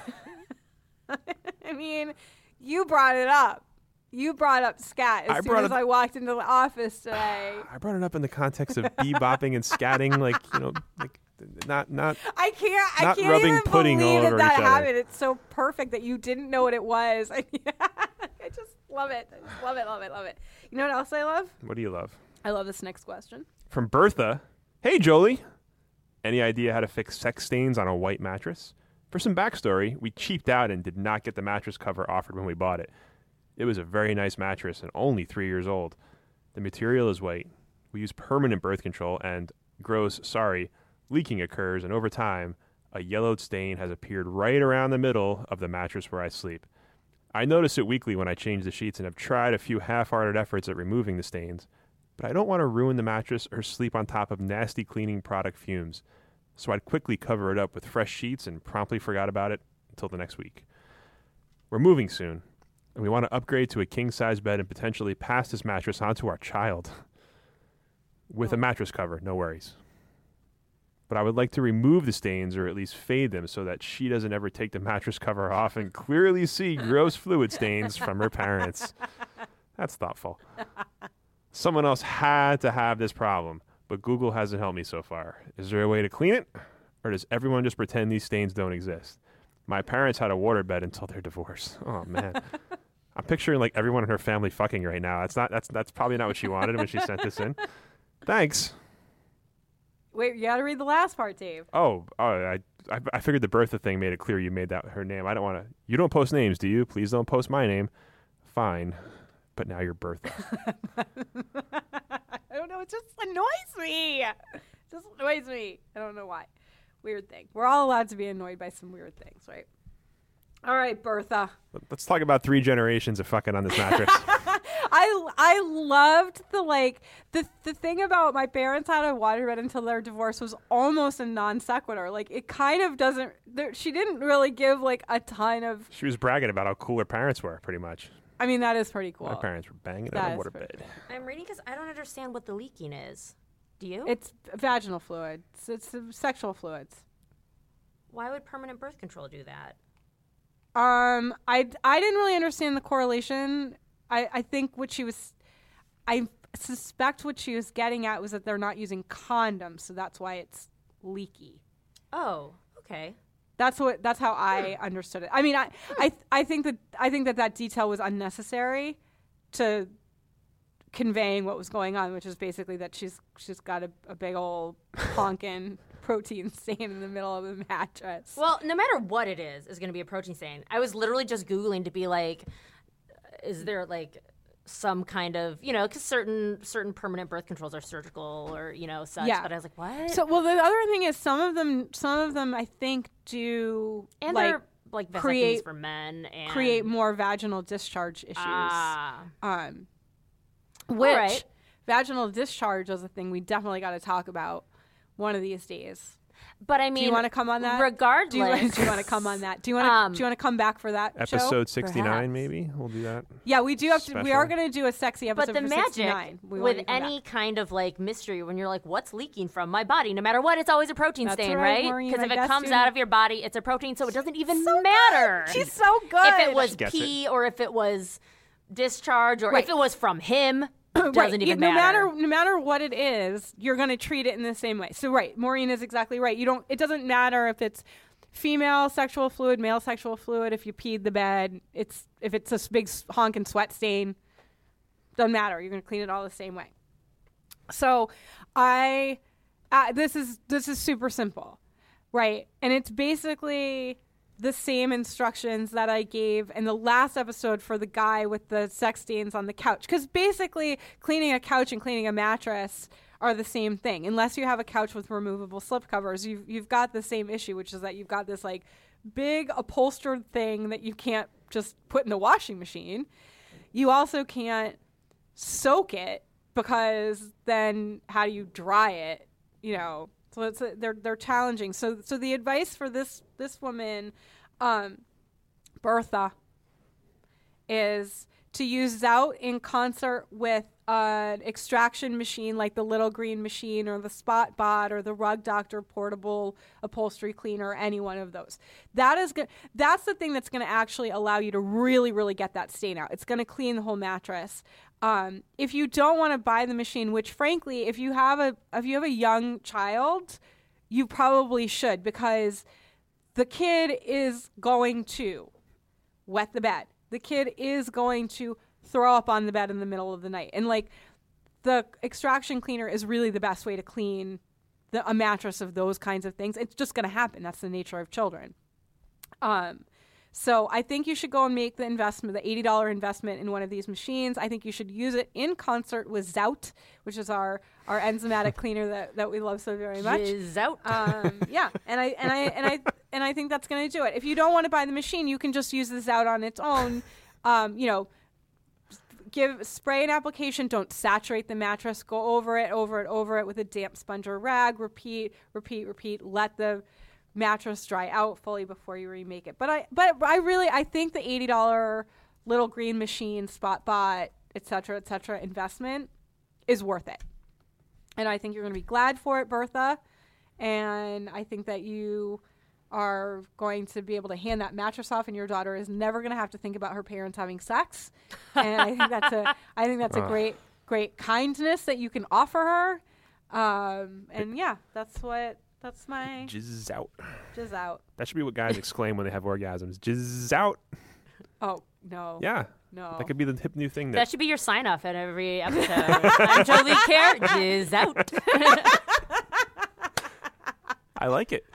I mean, you brought it up. You brought up scat I as soon brought as it- I walked into the office today. I brought it up in the context of bebopping and scatting, like, you know, like not not I can't. I Not can't rubbing even pudding believe all that over that each other. happened. It's so perfect that you didn't know what it was. I just love it. I just love it. Love it. Love it. You know what else I love? what do you love? I love this next question. From Bertha. Hey, Jolie. Any idea how to fix sex stains on a white mattress? For some backstory, we cheaped out and did not get the mattress cover offered when we bought it. It was a very nice mattress and only three years old. The material is white. We use permanent birth control and, gross, sorry, leaking occurs, and over time, a yellowed stain has appeared right around the middle of the mattress where I sleep. I notice it weekly when I change the sheets and have tried a few half-hearted efforts at removing the stains, but I don't want to ruin the mattress or sleep on top of nasty cleaning product fumes, so I'd quickly cover it up with fresh sheets and promptly forgot about it until the next week. We're moving soon, and we want to upgrade to a king-size bed and potentially pass this mattress on to our child. With a mattress cover, no worries. But I would like to remove the stains or at least fade them so that she doesn't ever take the mattress cover off and clearly see gross fluid stains from her parents. That's thoughtful. Someone else had to have this problem, but Google hasn't helped me so far. Is there a way to clean it? Or does everyone just pretend these stains don't exist? My parents had a waterbed until their divorce. Oh, man. I'm picturing like everyone in her family fucking right now. That's not. That's that's probably not what she wanted when she sent this in. Thanks. Wait, you got to read the last part, Dave. Oh, oh, I, I, I figured the Bertha thing made it clear you made that her name. I don't want to. You don't post names, do you? Please don't post my name. Fine, but now you're Bertha. I don't know. It just annoys me. It just annoys me. I don't know why. Weird thing. We're all allowed to be annoyed by some weird things, right? All right, Bertha. Let's talk about three generations of fucking on this mattress. I I loved the like the the thing about my parents had a waterbed until their divorce was almost a non sequitur. Like it kind of doesn't. There, she didn't really give like a ton of. She was bragging about how cool her parents were, pretty much. I mean, that is pretty cool. My parents were banging That on a is waterbed. pretty I'm reading because I don't understand what the leaking is. Do you? It's vaginal fluid. It's, it's the sexual fluids. Why would permanent birth control do that? Um, I, I didn't really understand the correlation. I, I think what she was, I suspect what she was getting at was that they're not using condoms, so that's why it's leaky. Oh, okay. That's what. That's how I understood it. I mean, I, I, I think that I think that that detail was unnecessary to conveying what was going on, which is basically that she's she's got a, a big old honkin' protein stain in the middle of the mattress. Well, no matter what it is, is going to be a protein stain. I was literally just Googling to be like, is there like some kind of, you know, because certain certain permanent birth controls are surgical or, you know, such. Yeah. But I was like, what? So, well, the other thing is some of them, some of them, I think, do and like they're like vasectomies create for men and create more vaginal discharge issues. Ah. Um, which right. vaginal discharge is a thing we definitely got to talk about one of these days. But I mean, do you want to come on that? Regardless, do you, do you want to come on that? Do you want to? Um, do you want to come back for that show? Episode sixty-nine, Perhaps. maybe we'll do that. Yeah, we do have to. We Special. are going to do a sexy episode but the for magic sixty-nine. We want with you to come any back. kind of like mystery, when you're like, what's leaking from my body? No matter what, it's always a protein That's stain, right, right? Maureen, Because I if it guess comes you- out of your body, it's a protein, so it doesn't even So matter. good. She's so good. If it was She gets pee or if it was discharge or Right. if it was from him, doesn't right. even Yeah, matter. No matter no matter what it is, you're going to treat it in the same way. So right, Maureen is exactly right. You don't. It doesn't matter if it's female sexual fluid, male sexual fluid. If you peed the bed, it's if it's a s- big s- honking sweat stain, doesn't matter. You're going to clean it all the same way. So, I uh, this is this is super simple, right? And it's basically the same instructions that I gave in the last episode for the guy with the sex stains on the couch. Because basically, cleaning a couch and cleaning a mattress are the same thing. Unless you have a couch with removable slip covers, you've, you've got the same issue, which is that you've got this like big upholstered thing that you can't just put in the washing machine. You also can't soak it because then how do you dry it? You know, so it's a, they're they're challenging. So so the advice for this this woman, um, Bertha, is to use Zout in concert with an extraction machine like the Little Green machine or the Spot Bot or the Rug Doctor portable upholstery cleaner, or any one of those. That is good. That's the thing that's going to actually allow you to really, really get that stain out. It's going to clean the whole mattress. Um, if you don't want to buy the machine, which frankly, if you have a if you have a young child, you probably should, because the kid is going to wet the bed. The kid is going to throw up on the bed in the middle of the night. And like the extraction cleaner is really the best way to clean the, a mattress of those kinds of things. It's just going to happen. That's the nature of children. Um, so I think you should go and make the investment, the eighty dollars investment in one of these machines. I think you should use it in concert with Zout, which is our, our enzymatic cleaner that, that we love so very much. Zout. Um, yeah, and I and I and I and I think that's going to do it. If you don't want to buy the machine, you can just use this out on its own. Um, you know, give spray an application. Don't saturate the mattress. Go over it, over it, over it with a damp sponge or rag. Repeat, repeat, repeat. Let the mattress dry out fully before you remake it. But I, but I really, I think the eighty dollars Little Green machine, Spot Bot, et cetera, et cetera investment is worth it. And I think you're going to be glad for it, Bertha. And I think that you are going to be able to hand that mattress off, and your daughter is never going to have to think about her parents having sex. And I think that's a, I think that's a great, great kindness that you can offer her. Um, and yeah, that's what, that's my Jizz out. jizz out. That should be what guys exclaim when they have orgasms. Jizz out. Oh no, Yeah. no. That could be the hip new thing. That That, should be your sign off at every episode. I'm Jolie Care. Jizz out. I like it.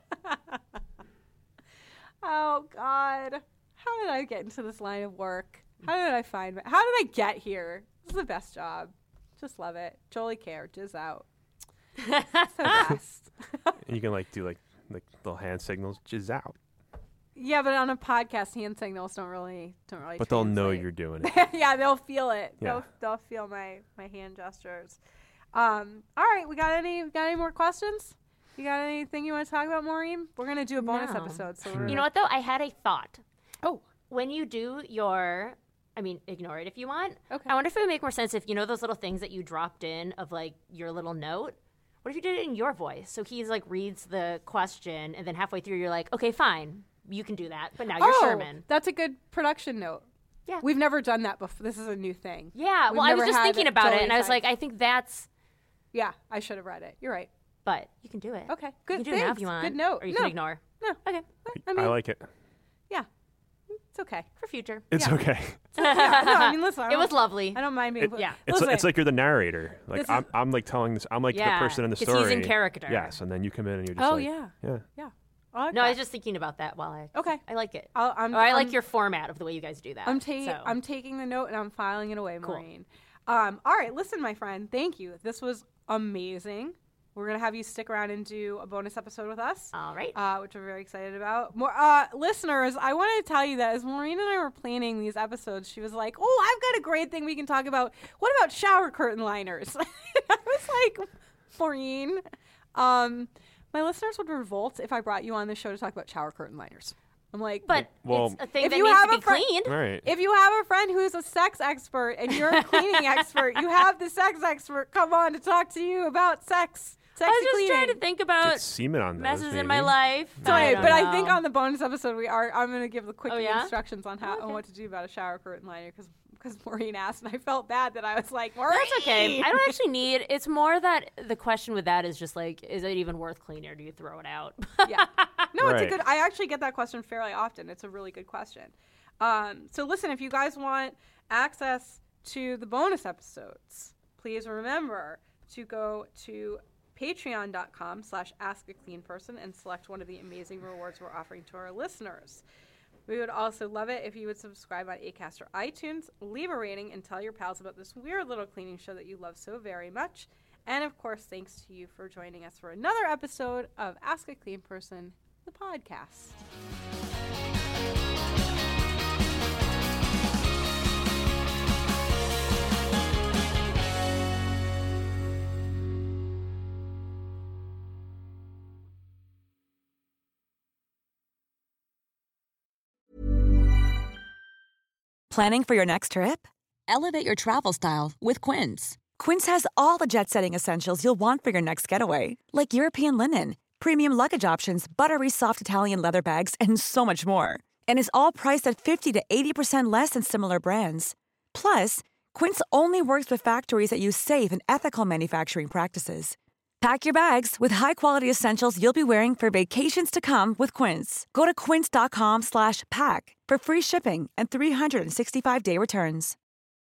Oh God, how did I get into this line of work? How did I find? How did I get here? This is the best job. Just love it. Jolie Care, jizz out. So best. And you can like do like like little hand signals. Jizz out. Yeah, but on a podcast, hand signals don't really don't really. But they'll know translate. you're doing it. Yeah, they'll feel it. Yeah. They'll they'll feel my my hand gestures. Um. All right, we got any got any more questions? You got anything you want to talk about, Maureen? We're gonna do a bonus No. episode. So we're You know what, though? I had a thought. Oh, When you do your, I mean, ignore it if you want. Okay. I wonder if it would make more sense if, you know, those little things that you dropped in of, like, your little note? What if you did it in your voice? So he's, like, reads the question, and then halfway through you're like, okay, fine. You can do that. But now you're oh, Sherman. that's a good production note. Yeah. We've never done that before. This is a new thing. Yeah. We've Well, I was never just had thinking about it, Jolie and I was type. like, I think that's, Yeah, I should have read it. You're right. but you can do it. Okay, good. You can do it now if thanks. you want. Good note. Or you No. can ignore. No, Okay. I mean, I like it. yeah, it's okay. For future. It's Yeah. okay. Yeah, no, I mean, listen, I It was don't- lovely. I don't mind being. It- Yeah. It's, Listen, it's like you're the narrator. Like This I'm, is- I'm like telling this. I'm like Yeah, the person in the 'cause story. he's in character. Yes, and then you come in and you're just Oh like, yeah, yeah. yeah. I like No, I that. was just thinking about that while I. Okay. I like it. I'll, I'm, or I I'm, like your format of the way you guys do that. I'm, ta- so. I'm taking the note and I'm filing it away, Cool. Maureen. Um, all right, listen, my friend. Thank you. This was amazing. We're gonna have you stick around and do a bonus episode with us. All right. Uh, which we're very excited about. More uh, listeners, I wanted to tell you that as Maureen and I were planning these episodes, she was like, "Oh, I've got a great thing we can talk about. What about shower curtain liners?" I was like, "Maureen, um, my listeners would revolt if I brought you on the show to talk about shower curtain liners." I'm like, but Well, it's a thing if that you needs have to a be fri- cleaned. Right. if you have a friend who's a sex expert and you're a cleaning expert, you have the sex expert come on to talk to you about sex. Sexy I was just cleaning. trying to think about Get semen on those, messes in maybe. my life. So, I hey, don't but I know. think on the bonus episode we are. I'm going to give the quick Oh, yeah? instructions on how Okay. on what to do about a shower curtain liner because because Maureen asked and I felt bad that I was like, Maureen. That's okay. I don't actually need. It's more that the question with that is just like, is it even worth cleaning or do you throw it out? Yeah. No, it's a Right. good. I actually get that question fairly often. It's a really good question. Um, so listen, if you guys want access to the bonus episodes, please remember to go to patreon.com slash ask a clean person and select one of the amazing rewards we're offering to our listeners. We would also love it if you would subscribe on Acast or iTunes, leave a rating, and tell your pals about this weird little cleaning show that you love so very much. And of course, thanks to you for joining us for another episode of Ask a Clean Person, the podcast. Planning for your next trip? Elevate your travel style with Quince. Quince has all the jet-setting essentials you'll want for your next getaway, like European linen, premium luggage options, buttery soft Italian leather bags, and so much more. And is all priced at fifty to eighty percent less than similar brands. Plus, Quince only works with factories that use safe and ethical manufacturing practices. Pack your bags with high-quality essentials you'll be wearing for vacations to come with Quince. Go to quince.com slash pack for free shipping and three sixty-five day returns.